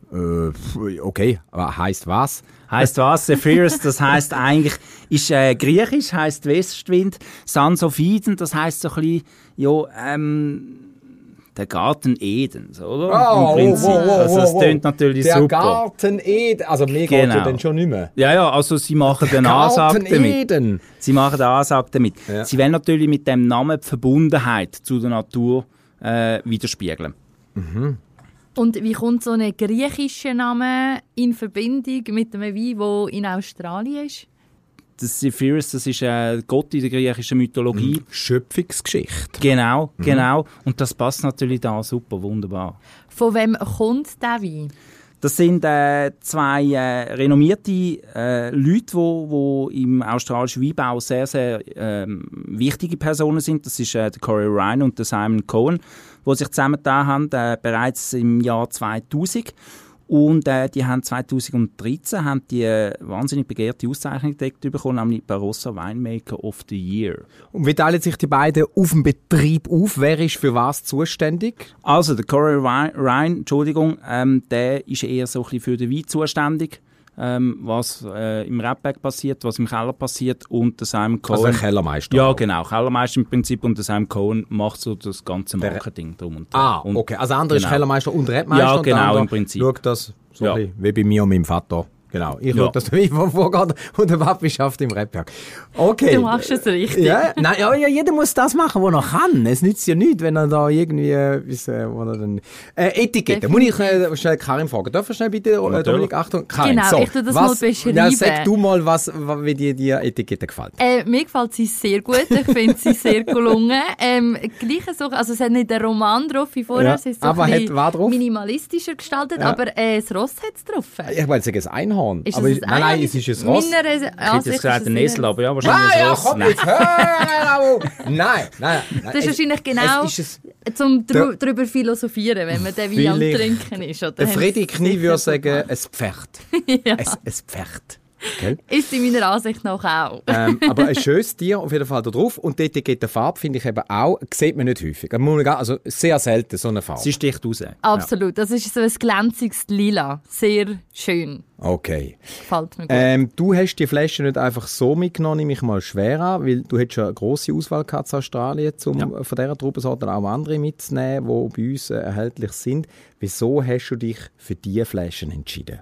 Äh, okay, aber heisst was? Heisst was? Zephyrus, das heisst eigentlich, ist äh, griechisch, heisst Westwind. Sons of Eden, das heisst so ein bisschen, ja, ähm, der Garten Edens, oder? Oh, Im Prinzip. wow, wow, wow, also das wow. tönt natürlich der super. Der Garten Eden, also mir genau. geht ja dann schon nicht mehr. Ja, ja, also sie machen den Ansage damit. Eden. Sie machen den Ansage damit. Ja. Sie wollen natürlich mit dem Namen die Verbundenheit zu der Natur äh, widerspiegeln. Mhm. Und wie kommt so ein griechischer Name in Verbindung mit einem Wein, der in Australien ist? Das Zephyrus, das ist ein Gott in der griechischen Mythologie. Schöpfungsgeschichte. Genau, Mhm. genau. Und das passt natürlich da super, wunderbar. Von wem kommt der Wein? Das sind äh, zwei äh, renommierte äh, Leute, die wo, wo im australischen Weinbau sehr, sehr ähm, wichtige Personen sind. Das ist äh, der Corey Ryan und der Simon Cohen, die sich zusammengetan haben, äh, bereits im Jahr zweitausend. Und äh, die haben zweitausenddreizehn haben die äh, wahnsinnig begehrte Auszeichnung entdeckt bekommen, nämlich Barossa Winemaker of the Year. Und wie teilen sich die beiden auf dem Betrieb auf? Wer ist für was zuständig? Also, der Corey Ryan, Entschuldigung, ähm, der ist eher so ein bisschen für den Wein zuständig, ähm, was äh, im Rebberg passiert, was im Keller passiert, und der Simon Cohen. Also ein Kellermeister. Ja, genau, Kellermeister im Prinzip, und der Simon Cohen macht so das ganze Marketing drum und dran. Ah, und, okay. Also der andere genau. ist Kellermeister und Rebmeister. Ja, und der genau, andere im Prinzip. Schaut das so Ja. ein bisschen wie bei mir und meinem Vater. Genau. Ich Ja. schaue, dass der Wein vorgeht und der Papi schafft im Rebberg. Okay. Du machst es richtig. Ja, nein, ja, ja, jeder muss das machen, was er kann. Es nützt ja nichts, wenn er da irgendwie etwas, äh, wo er dann... Äh, Etikette. Muss ich äh, schnell Karin fragen? Darf ich schnell bitte, äh, Dominik, Achtung, Karin. Genau, so, ich tu das was, mal beschreiben. Ja, sag du mal, was, was, wie dir die Etikette gefällt. Äh, mir gefällt sie sehr gut. Ich finde sie sehr gelungen. Ähm, gleiche Sache, also es hat nicht den Roman drauf wie vorher, Ja, es ist so aber ein hat bisschen was drauf? minimalistischer gestaltet, Ja. aber äh, das Ross hat es drauf. Ich wollte sagen, ein Einhorn. Ist aber es ein nein, nein, Einhorn? es ist ein Ross. Meiner Ansicht Ich hätte jetzt gesagt, ein Esel, aber ja, Ah, wahrscheinlich ein ja, Ross. komm Nein. jetzt, hör auf! Nein, nein, nein. Das ist wahrscheinlich genau, Es ist es, zum Der- darüber philosophieren, wenn man den Wein am Vielleicht- Trinken ist. Oder der haben Freddy sie Knie sicher würde so sagen, gemacht. ein Pferd. Ja. Ein, ein Pferd. Gell? Ist in meiner Ansicht nach auch. ähm, aber ein schönes Tier auf jeden Fall da drauf. Und die Etikettenfarbe finde ich eben auch, sieht man nicht häufig. Also sehr selten, so eine Farbe. Sie sticht raus. Absolut. Das ist so ein glänziges Lila. Sehr schön. Okay. Gefällt mir gut. Ähm, du hast die Flasche nicht einfach so mitgenommen, nehme ich mal schwer an, weil du hättest ja eine grosse Auswahl gehabt in Australien, um Ja. von dieser Traubensorte auch andere mitzunehmen, die bei uns äh, erhältlich sind. Wieso hast du dich für diese Flaschen entschieden?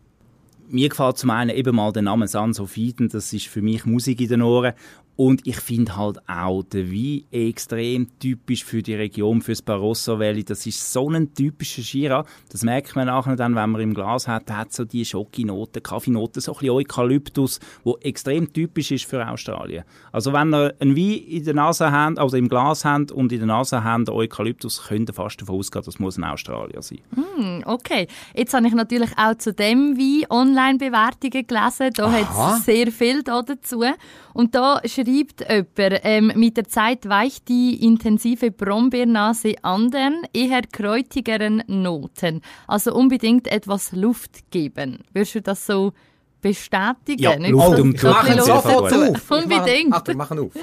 Mir gefällt zum einen eben mal der Name Sons of Eden, das ist für mich Musik in den Ohren. Und ich finde halt auch den Wein extrem typisch für die Region, für das Barossa Valley. Das ist so ein typischer Shiraz. Das merkt man nachher dann, wenn man im Glas hat, hat so die Schokinoten, Kaffeenoten, so ein bisschen Eukalyptus, wo extrem typisch ist für Australien. Also wenn ihr einen Wein in der Nase habt, also im Glas habt und in der Nase habt, Eukalyptus, könnt ihr fast davon ausgehen, das muss ein Australier sein. Hm, okay. Jetzt habe ich natürlich auch zu dem Wein Online-Bewertungen gelesen. Da hat es sehr viel da dazu. Und da schreibt jemand, ähm, mit der Zeit weicht die intensive Brombeernase anderen, eher kräutigeren Noten. Also unbedingt etwas Luft geben. Würdest du das so bestätigen? Ja, Nicht Luft so- und so ein Machen bisschen Sie Luft. sofort auf. Unbedingt. Achtung, machen auf.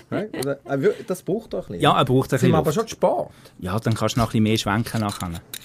Das braucht doch ein bisschen. Ja, er braucht ein Sind wir bisschen aber Luft. schon gespart. Ja, dann kannst du noch ein bisschen mehr schwenken nachher.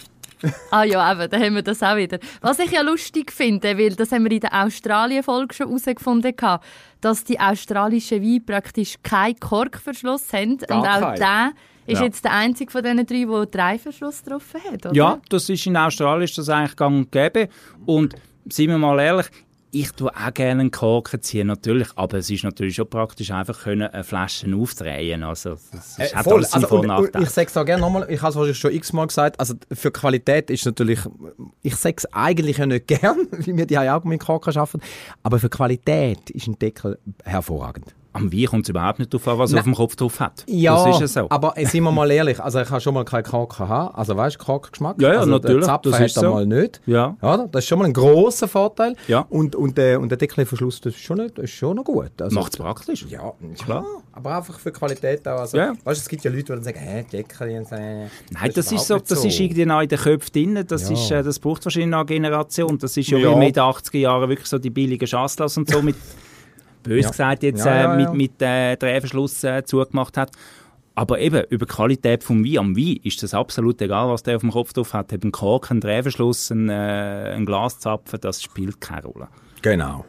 Ah ja, eben, da haben wir das auch wieder. Was ich ja lustig finde, weil das haben wir in der Australien-Folge schon herausgefunden, dass die australischen Weine praktisch keinen Korkverschluss haben. Gar und auch keinen. der ist Ja. jetzt der einzige von diesen drei, der drei Verschluss drauf hat, oder? Ja, das ist in Australien ist das eigentlich gang und gäbe. Und seien wir mal ehrlich, ich tue auch gerne einen Korken ziehen, natürlich. Aber es ist natürlich schon praktisch, einfach können eine Flasche aufdrehen. Also, das ist, Äh, hat voll. alles seinen Also, Vor- und, und und Nachteil. ich sage es auch gerne nochmal, ich habe es schon x-mal gesagt, also für Qualität ist natürlich, ich sage es eigentlich ja nicht gern, weil wir die auch mit Korken arbeiten, aber für Qualität ist ein Deckel hervorragend. Am Wein kommt es überhaupt nicht darauf an, was er Nein. auf dem Kopf drauf hat. Ja, das ist ja so. aber äh, sind wir mal ehrlich, also ich habe schon mal keinen Korken haben, also weißt du, Korkengeschmack? Ja, ja, also, natürlich, Der Zapfen das hat ist er so. mal nicht. Ja. Ja, das ist schon mal ein grosser Vorteil. Ja. Und, und, äh, und der Deckelverschluss, das ist schon, nicht, das ist schon noch gut. Also, Macht es praktisch. Ja, Klar. ja, aber einfach für Qualität auch. Also, Ja. weißt, es gibt ja Leute, die dann sagen, hä, Deckel. Äh, Nein, das, ist, so, überhaupt das nicht ist irgendwie noch in den Köpfen drin. Das, Ja. ist, äh, das braucht wahrscheinlich noch eine Generation. Das ist ja, Ja. wie man in den achtziger Jahren wirklich so die billigen Chasselas und so mit, bös Ja. gesagt, jetzt Ja, ja, äh, ja. mit, mit äh, Drehverschluss äh, zugemacht hat. Aber eben, über die Qualität vom Wein, am Wein ist das absolut egal, was der auf dem Kopf drauf hat. Hat einen Korken, einen Drehverschluss, einen, äh, einen Glaszapfen, das spielt keine Rolle. Genau.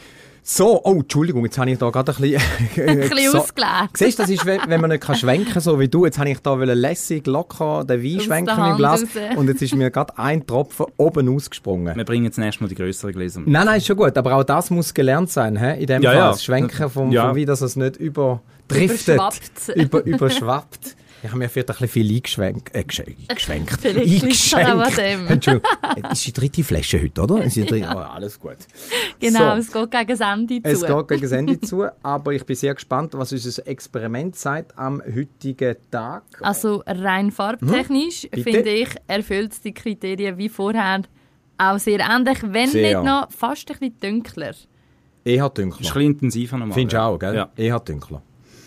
So, oh, Entschuldigung, jetzt habe ich da gerade ein bisschen... ein bisschen so, ausgelegt. Siehst du, das ist, wenn, wenn man nicht kann schwenken kann, so wie du. Jetzt habe ich da lässig, locker den Wein Aus schwenken der im Glas. Hand raus. Und jetzt ist mir gerade ein Tropfen oben ausgesprungen. Wir bringen jetzt erst mal die grösseren Gläser. Nein, nein, ist schon gut. Aber auch das muss gelernt sein, he? In dem Ja, Fall. ja. Das Schwenken vom, Ja. vom Wein, dass es nicht überdriftet. Überschwappt. Über, überschwappt. Ich habe mir vielleicht ein bisschen viel eingeschwenkt. Äh, geschenkt. geschwenkt. Vielleicht liegt es auch an dem. Entschuldigung. Es ist die dritte Flasche heute, oder? Es ist die dritte, oh, alles gut. Genau, So. es geht gegen das Ende zu. Es geht gegen das Ende zu, aber ich bin sehr gespannt, was unser Experiment sagt am heutigen Tag. Also rein farbtechnisch, Bitte? finde ich, erfüllt es die Kriterien wie vorher auch sehr ähnlich, wenn Sehr. nicht noch fast ein bisschen dunkler. Eher Das ist ein dunkler. bisschen intensiver nochmal. Findest du ja. auch, gell? Ja. Eher dunkler.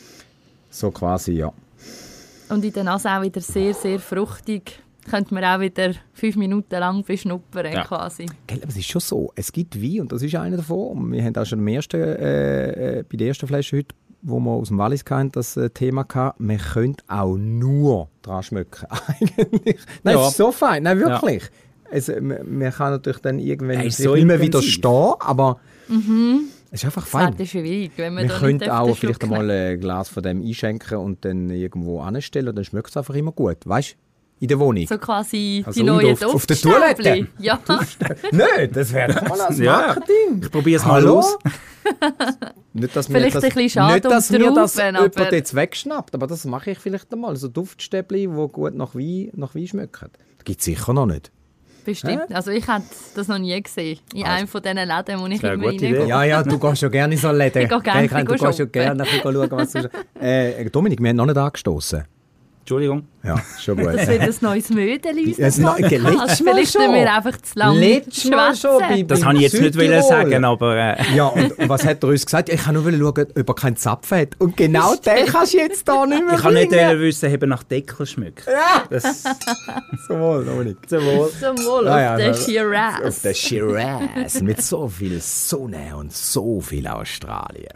So quasi, ja. Und in der Nase auch wieder sehr, sehr fruchtig. Könnte man auch wieder fünf Minuten lang beschnuppern, Ja. quasi. Gell, aber es ist schon so, es gibt Wein und das ist einer davon. Und wir haben auch schon am ersten, äh, äh, bei der ersten Flasche heute, wo wir aus dem Wallis hatten, das äh, Thema gehabt, man könnte auch nur dran schmecken. Eigentlich. Nein, Ja. es ist so fein, nein, wirklich. Es, man, man kann natürlich dann irgendwann Er ist sich so nicht mehr intensiv. widerstehen, aber es ist einfach Das fein. ist schwierig, wenn man Wir da können nicht auch den vielleicht Schluck einmal ein Glas von dem einschenken und dann irgendwo anstellen und dann schmeckt es einfach immer gut. Weißt du? In der Wohnung. So quasi Also die neue Umduft auf der Duftstäbli. Toilette. Ja, Nein, das wäre doch mal ein Ja. Marketing. Ich probiere es mal Hallo? aus. Nicht, dass mir Vielleicht das, ein bisschen schade nicht, dass um die mir das Trauben, jemand aber- jetzt wegschnappt, aber das mache ich vielleicht einmal. So Duftstäbli, die gut nach Wein, nach Wein schmecken. Das gibt es sicher noch nicht. bestimmt. Also ich hätte das noch nie gesehen. In einem von diesen Läden, wo ich wäre eine immer gute reingehe. Idee. Ja, ja, du gehst schon gerne in so Läden. Ich gehe gerne Hey, Du shoppen. gehst schon gerne schauen, was du... Äh, Dominik, wir haben noch nicht angestoßen. Entschuldigung. Ja, schon gut. Das wird ein neues Mödeli. Es no- letztes Mal Vielleicht schon. tun wir einfach zu lange Letztes Mal schon bei- schwätzen. Das habe ich jetzt nicht Südtirol. wollen sagen, aber äh, Ja, und was hat er uns gesagt? Ich kann nur schauen, ob er keinen Zapfen hat. Und genau den kannst du jetzt hier nicht mehr ich kann nicht bringen. wollen wissen, ob er nach Deckel schmeckt. Ja, Das zum Wohl, Dominik. zum Wohl. Zum Wohl Ah, ja, auf der also- Shiraz. Auf der Shiraz mit so viel Sonne und so viel Australien.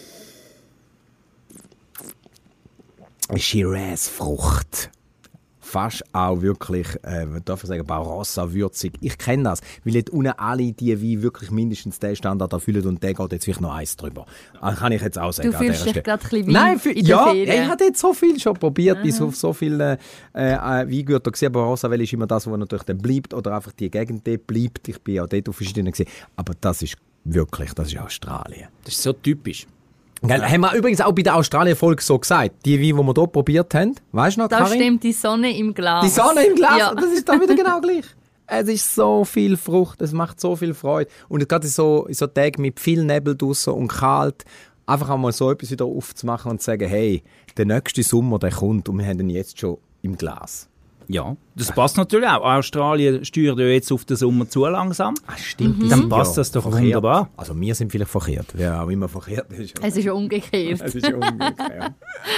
Shiraz-Frucht. Fast auch wirklich, äh, man darf sagen, Barossa würzig. Ich kenne das, weil jetzt unten alle die wie wirklich mindestens den Standard erfüllen und der geht jetzt vielleicht noch eins drüber. Ah, kann ich jetzt auch sagen. Du an fühlst dieser dich Stelle. gerade ein bisschen wie Nein, für, in der ja, Ferien. ich habe jetzt so viel schon probiert, ich auf so viele äh, äh, Weingüter gesehen. Barossa Valley ist immer das, wo natürlich dann bleibt oder einfach die Gegend dort bleibt. Ich bin auch dort auf verschiedenen gesehen. Aber das ist wirklich, das ist Australien. Das ist so typisch. Gell, haben wir übrigens auch bei der Australien-Folge so gesagt. Die Weine, die wir hier probiert haben. Weißt du noch, Da Karin? stimmt die Sonne im Glas. Die Sonne im Glas, Ja. das ist da wieder genau gleich. Es ist so viel Frucht, es macht so viel Freude. Und gerade in so, in so Tagen mit viel Nebel draussen und kalt, einfach einmal so etwas wieder aufzumachen und zu sagen, hey, der nächste Sommer, der kommt und wir haben ihn jetzt schon im Glas. Ja, das passt natürlich auch. Australien steuert ja jetzt auf den Sommer zu langsam. Ah, stimmt. Mhm. die Dann sind passt das doch verkehrt. wunderbar. Also wir sind vielleicht verkehrt, wer auch immer verkehrt ist. Es ist umgekehrt. Es ist ja umgekehrt.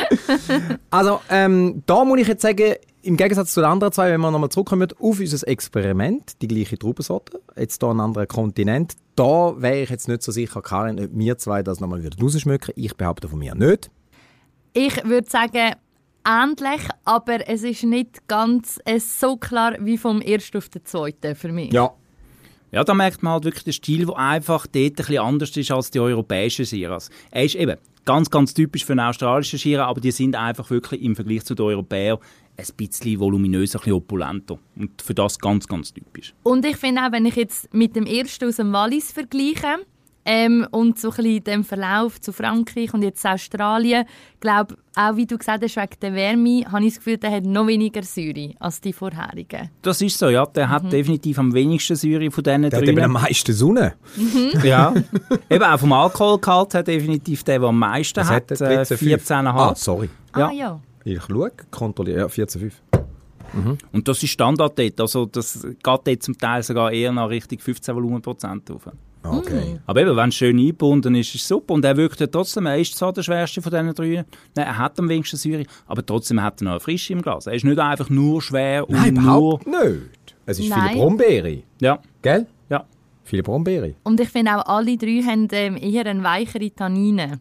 Also, ähm, da muss ich jetzt sagen, im Gegensatz zu den anderen zwei, wenn wir nochmal zurückkommen auf unser Experiment, die gleiche Traubensorte, jetzt hier ein anderer Kontinent, da wäre ich jetzt nicht so sicher, Karin, ob wir zwei das nochmal rausschmecken. Ich behaupte von mir nicht. Ich würde sagen, ähnlich, aber es ist nicht ganz äh, so klar wie vom ersten auf den zweiten für mich. Ja. Ja, da merkt man halt wirklich den Stil, der einfach dort ein bisschen anders ist als die europäischen Shiraz. Er ist eben ganz, ganz typisch für einen australischen Shiraz, aber die sind einfach wirklich im Vergleich zu den Europäern ein bisschen voluminöser, ein bisschen opulenter. Und für das ganz, ganz typisch. Und ich finde auch, wenn ich jetzt mit dem ersten aus dem Wallis vergleiche ähm, und so ein bisschen dem Verlauf zu Frankreich und jetzt Australien, glaube auch wie du gesagt hast, wegen der Wärme, habe ich das Gefühl, der hat noch weniger Säure als die vorherigen. Das ist so, ja. Der hat definitiv am wenigsten Säure von diesen Der hat eben am drei. meisten Sonne. Ja. Eben auch vom Alkoholgehalt hat definitiv der, der am meisten Das hat, hat äh, vierzehn Komma fünf. vierzehn Komma fünf. Ah, sorry. Ja. Ah ja. Ich schaue, kontrolliere, ja, vierzehn Komma fünf. Und das ist Standard dort. Also das geht dort zum Teil sogar eher nach Richtung fünfzehn Volumenprozent rauf. Okay. Aber eben, wenn es schön eingebunden ist, ist es super. Und er wirkt ja trotzdem, er ist zwar der schwerste von diesen drei. Nein, er hat am wenigsten Säure, aber trotzdem hat er noch eine Frische im Glas. Er ist nicht einfach nur schwer und Nein, nur... überhaupt nicht. Es ist Nein. viele Brombeere. Ja, Gell? ja. Viele Brombeere. Und ich finde auch, alle drei haben ähm, eher eine weichere Tannine.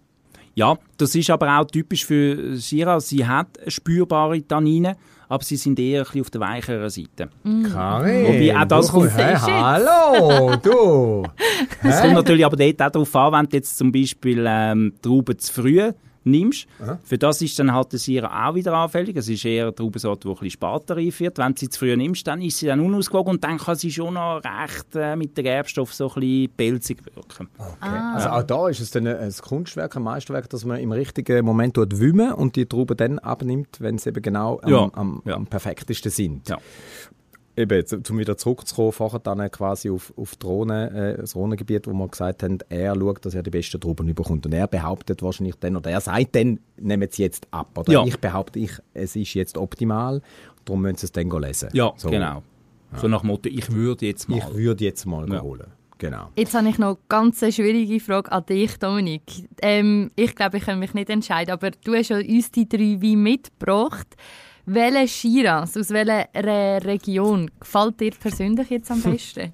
Ja, das ist aber auch typisch für Syrah. Sie hat spürbare Tannine, aber sie sind eher ein bisschen auf der weicheren Seite. Mm. Karin, Wobei auch das kommt, hey, hallo, du. Es kommt natürlich aber dort auch darauf an, wenn du jetzt zum Beispiel ähm, Trauben zu früh nimmst. Aha. Für das ist dann halt der Syrah auch wieder anfällig. Es ist eher eine Traubensorte, die ein bisschen später reif wird. Wenn du sie zu früh nimmst, dann ist sie dann unausgewogen und dann kann sie schon noch recht äh, mit dem Gerbstoff so ein bisschen pelzig wirken. Okay. Ah. Also auch da ist es dann ein Kunstwerk, ein Meisterwerk, dass man im richtigen Moment wümmen und die Trauben dann abnimmt, wenn sie eben genau am, ja. am, ja. am perfektesten sind. Ja. Eben, um wieder zurückzukommen, vorher dann quasi auf, auf die Rhone, äh, das Rhonengebiet, wo wir gesagt haben, er schaut, dass er die besten Trauben überkommt. Und er behauptet wahrscheinlich dann, oder er sagt dann, nehmen Sie jetzt ab. Oder ja. ich behaupte, ich, es ist jetzt optimal, darum müssen Sie es dann lesen. Ja, so. Genau. Ja. So nach dem Motto, ich würde jetzt mal. Ich würde jetzt mal ja. holen. Genau. Jetzt habe ich noch eine ganz schwierige Frage an dich, Dominik. Ähm, ich glaube, ich kann mich nicht entscheiden, aber du hast ja uns die drei Weine mitgebracht. Welche Shiraz aus welcher Re- Region gefällt dir persönlich jetzt am besten?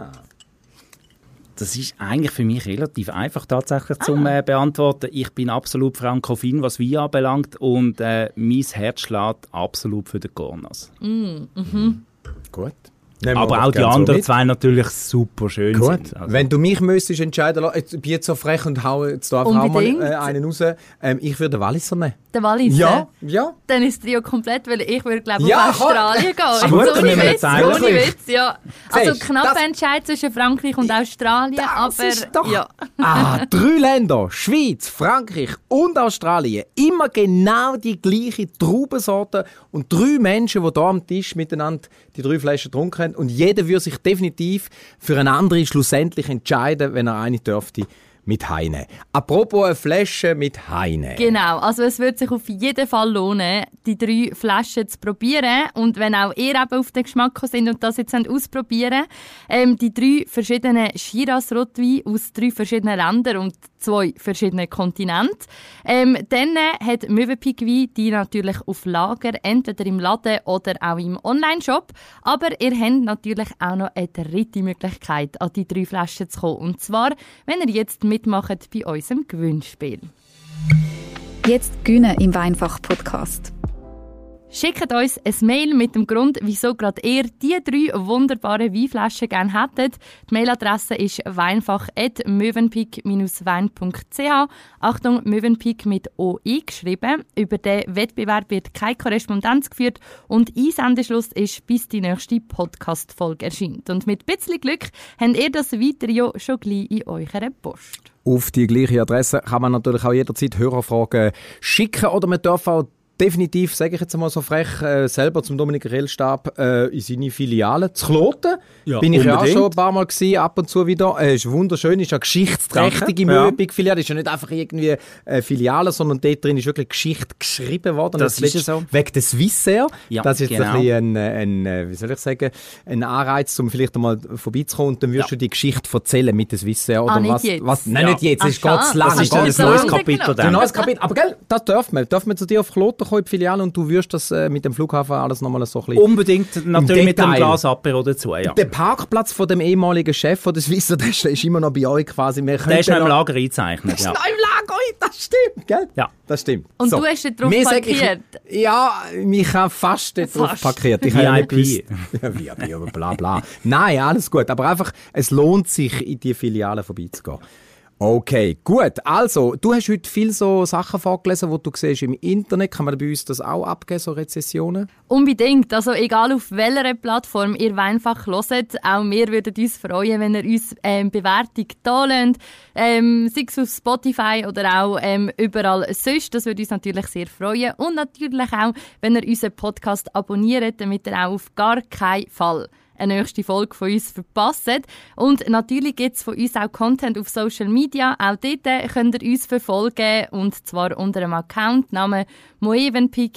Das ist eigentlich für mich relativ einfach tatsächlich ah. zum äh, beantworten. Ich bin absolut frankophil, was Wein anbelangt und äh, mein Herz schlägt absolut für den Cornas. Mm, mhm. Gut. Aber auch die anderen so zwei natürlich super schön Gut. sind. Also. Wenn du mich müsstest entscheiden lassen, ich bin jetzt so frech und hau jetzt da einfach auch mal äh, einen raus, ähm, ich würde den Walliser nehmen. Den Walliser? Ja, ja. Dann ist das Trio komplett, weil ich würde glaube ja, auf Australien gehen. Gut, so ohne Witz, ohne Witz, ja. Also knapper Entscheid zwischen Frankreich und Australien, das aber ist doch, ja. Ah, drei Länder, Schweiz, Frankreich und Australien, immer genau die gleiche Traubensorte und drei Menschen, die hier am Tisch miteinander die drei Flaschen getrunken haben und jeder würde sich definitiv für eine andere schlussendlich entscheiden, wenn er eine dürfte. Mit Heine. Apropos eine Flasche mit Heine. Genau, also es wird sich auf jeden Fall lohnen, die drei Flaschen zu probieren. Und wenn auch ihr eben auf den Geschmack sind und das jetzt ausprobieren, ähm, die drei verschiedenen Shiraz-Rotweine aus drei verschiedenen Ländern und zwei verschiedenen Kontinenten. Ähm, dann hat Mövenpick Wein die natürlich auf Lager, entweder im Laden oder auch im Online-Shop. Aber ihr habt natürlich auch noch eine dritte Möglichkeit, an die drei Flaschen zu kommen. Und zwar, wenn ihr jetzt mitmacht bei unserem Gewinnspiel. Jetzt gewinnen im Weinfach-Podcast. Schickt uns ein Mail mit dem Grund, wieso gerade ihr diese drei wunderbaren Weinflaschen gerne hättet. Die Mailadresse ist weinfach at mövenpick wein punkt c h. Achtung, Mövenpick mit O I geschrieben. Über den Wettbewerb wird keine Korrespondenz geführt und Einsendeschluss ist, bis die nächste Podcast-Folge erscheint. Und mit ein bisschen Glück habt ihr das Weintrio schon gleich in eurer Post. Auf die gleiche Adresse kann man natürlich auch jederzeit Hörerfragen schicken oder man darf auch definitiv, sage ich jetzt mal so frech, äh, selber zum Dominik Rellstab äh, in seine Filiale zu kloten. Ja, bin ich ja auch schon ein paar Mal gewesen, ab und zu wieder. Äh, ist wunderschön, ist eine geschichtsträchtige Mövenpick-Filiale. Ist ja nicht einfach irgendwie eine Filiale, sondern dort drin ist wirklich Geschichte geschrieben worden. Das, das ist so. Wegen des Swissair. Ja, das ist jetzt genau. ein bisschen ein, ein, wie soll ich sagen, ein Anreiz, um vielleicht einmal vorbeizukommen und dann wirst ja. du die Geschichte erzählen mit dem Swissair. Oder ah, was, nicht jetzt. was? Nein, ja. nicht jetzt. Es ist ganz lang. Das ist ein neues Kapitel. Ein neues Kapitel. Aber gell, das darf man. Darf man zu dir auf Kloten kommen, in die Filiale, und du wirst das äh, mit dem Flughafen alles nochmal so ein bisschen... Unbedingt, natürlich mit dem Glas Apero dazu, ja. Der Parkplatz von dem ehemaligen Chef von der Swissair, der ist immer noch bei euch quasi. Wir der ist noch im Lager eingezeichnet. Der ist noch im Lager, das stimmt, gell? Ja. Das stimmt. Und so. du hast dort drauf parkiert? Ich, ja, mich habe fast dort drauf parkiert. Ich V I P. Ja, V I P, aber bla bla. Nein, alles gut. Aber einfach, es lohnt sich, in die Filiale vorbeizugehen. Okay, gut. Also, du hast heute viel so Sachen vorgelesen, die du siehst im Internet. Kann man bei uns das auch abgeben, so Rezessionen? Unbedingt. Also, egal auf welcher Plattform ihr Weinfach hört, auch wir würden uns freuen, wenn ihr uns ähm, Bewertung da lasst. Ähm, sei es auf Spotify oder auch ähm, überall sonst. Das würde uns natürlich sehr freuen. Und natürlich auch, wenn ihr unseren Podcast abonniert, damit ihr auch auf gar keinen Fall eine nächste Folge von uns verpasst. Und natürlich gibt es von uns auch Content auf Social Media. Auch dort könnt ihr uns verfolgen. Und zwar unter dem Accountnamen Mövenpick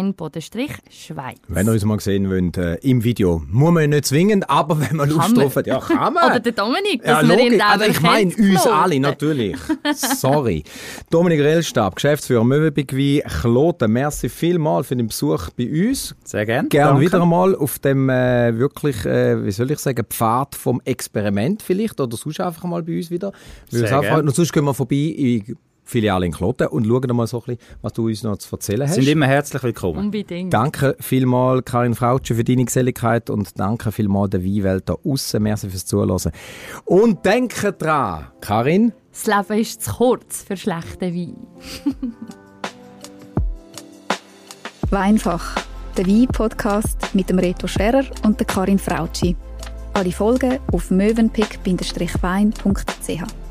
Wein-Schweiz. Wenn ihr uns mal sehen wollt, äh, im Video, muss man nicht zwingend, aber wenn man Lust drauf hat, ja, kann man. Oder der Dominik, ja, dass wir ihn also ich meine uns Kloten. alle, natürlich. Sorry. Dominik Rellstab, Geschäftsführer Mövenpick Wein Kloten. Merci vielmals für den Besuch bei uns. Sehr gerne. Gerne wieder einmal auf dem äh, wirklich, äh, wie soll ich sagen, Pfad vom Experiment vielleicht, oder sonst einfach mal bei uns wieder. Sehr gerne. Und sonst gehen wir vorbei in Filiale in Kloten und schauen mal so ein bisschen, was du uns noch zu erzählen hast. Sie sind immer herzlich willkommen. Unbedingt. Danke vielmals, Karin Frautschi, für deine Geselligkeit und danke vielmals der Weinwelt da aussen. Merci fürs Zuhören. Und denke dran, Karin. Das Leben ist zu kurz für schlechten Wein. Weinfach, der Wein-Podcast mit dem Reto Scherer und der Karin Frautschi. Alle Folgen auf mövenpick Bindestrich wein punkt c h.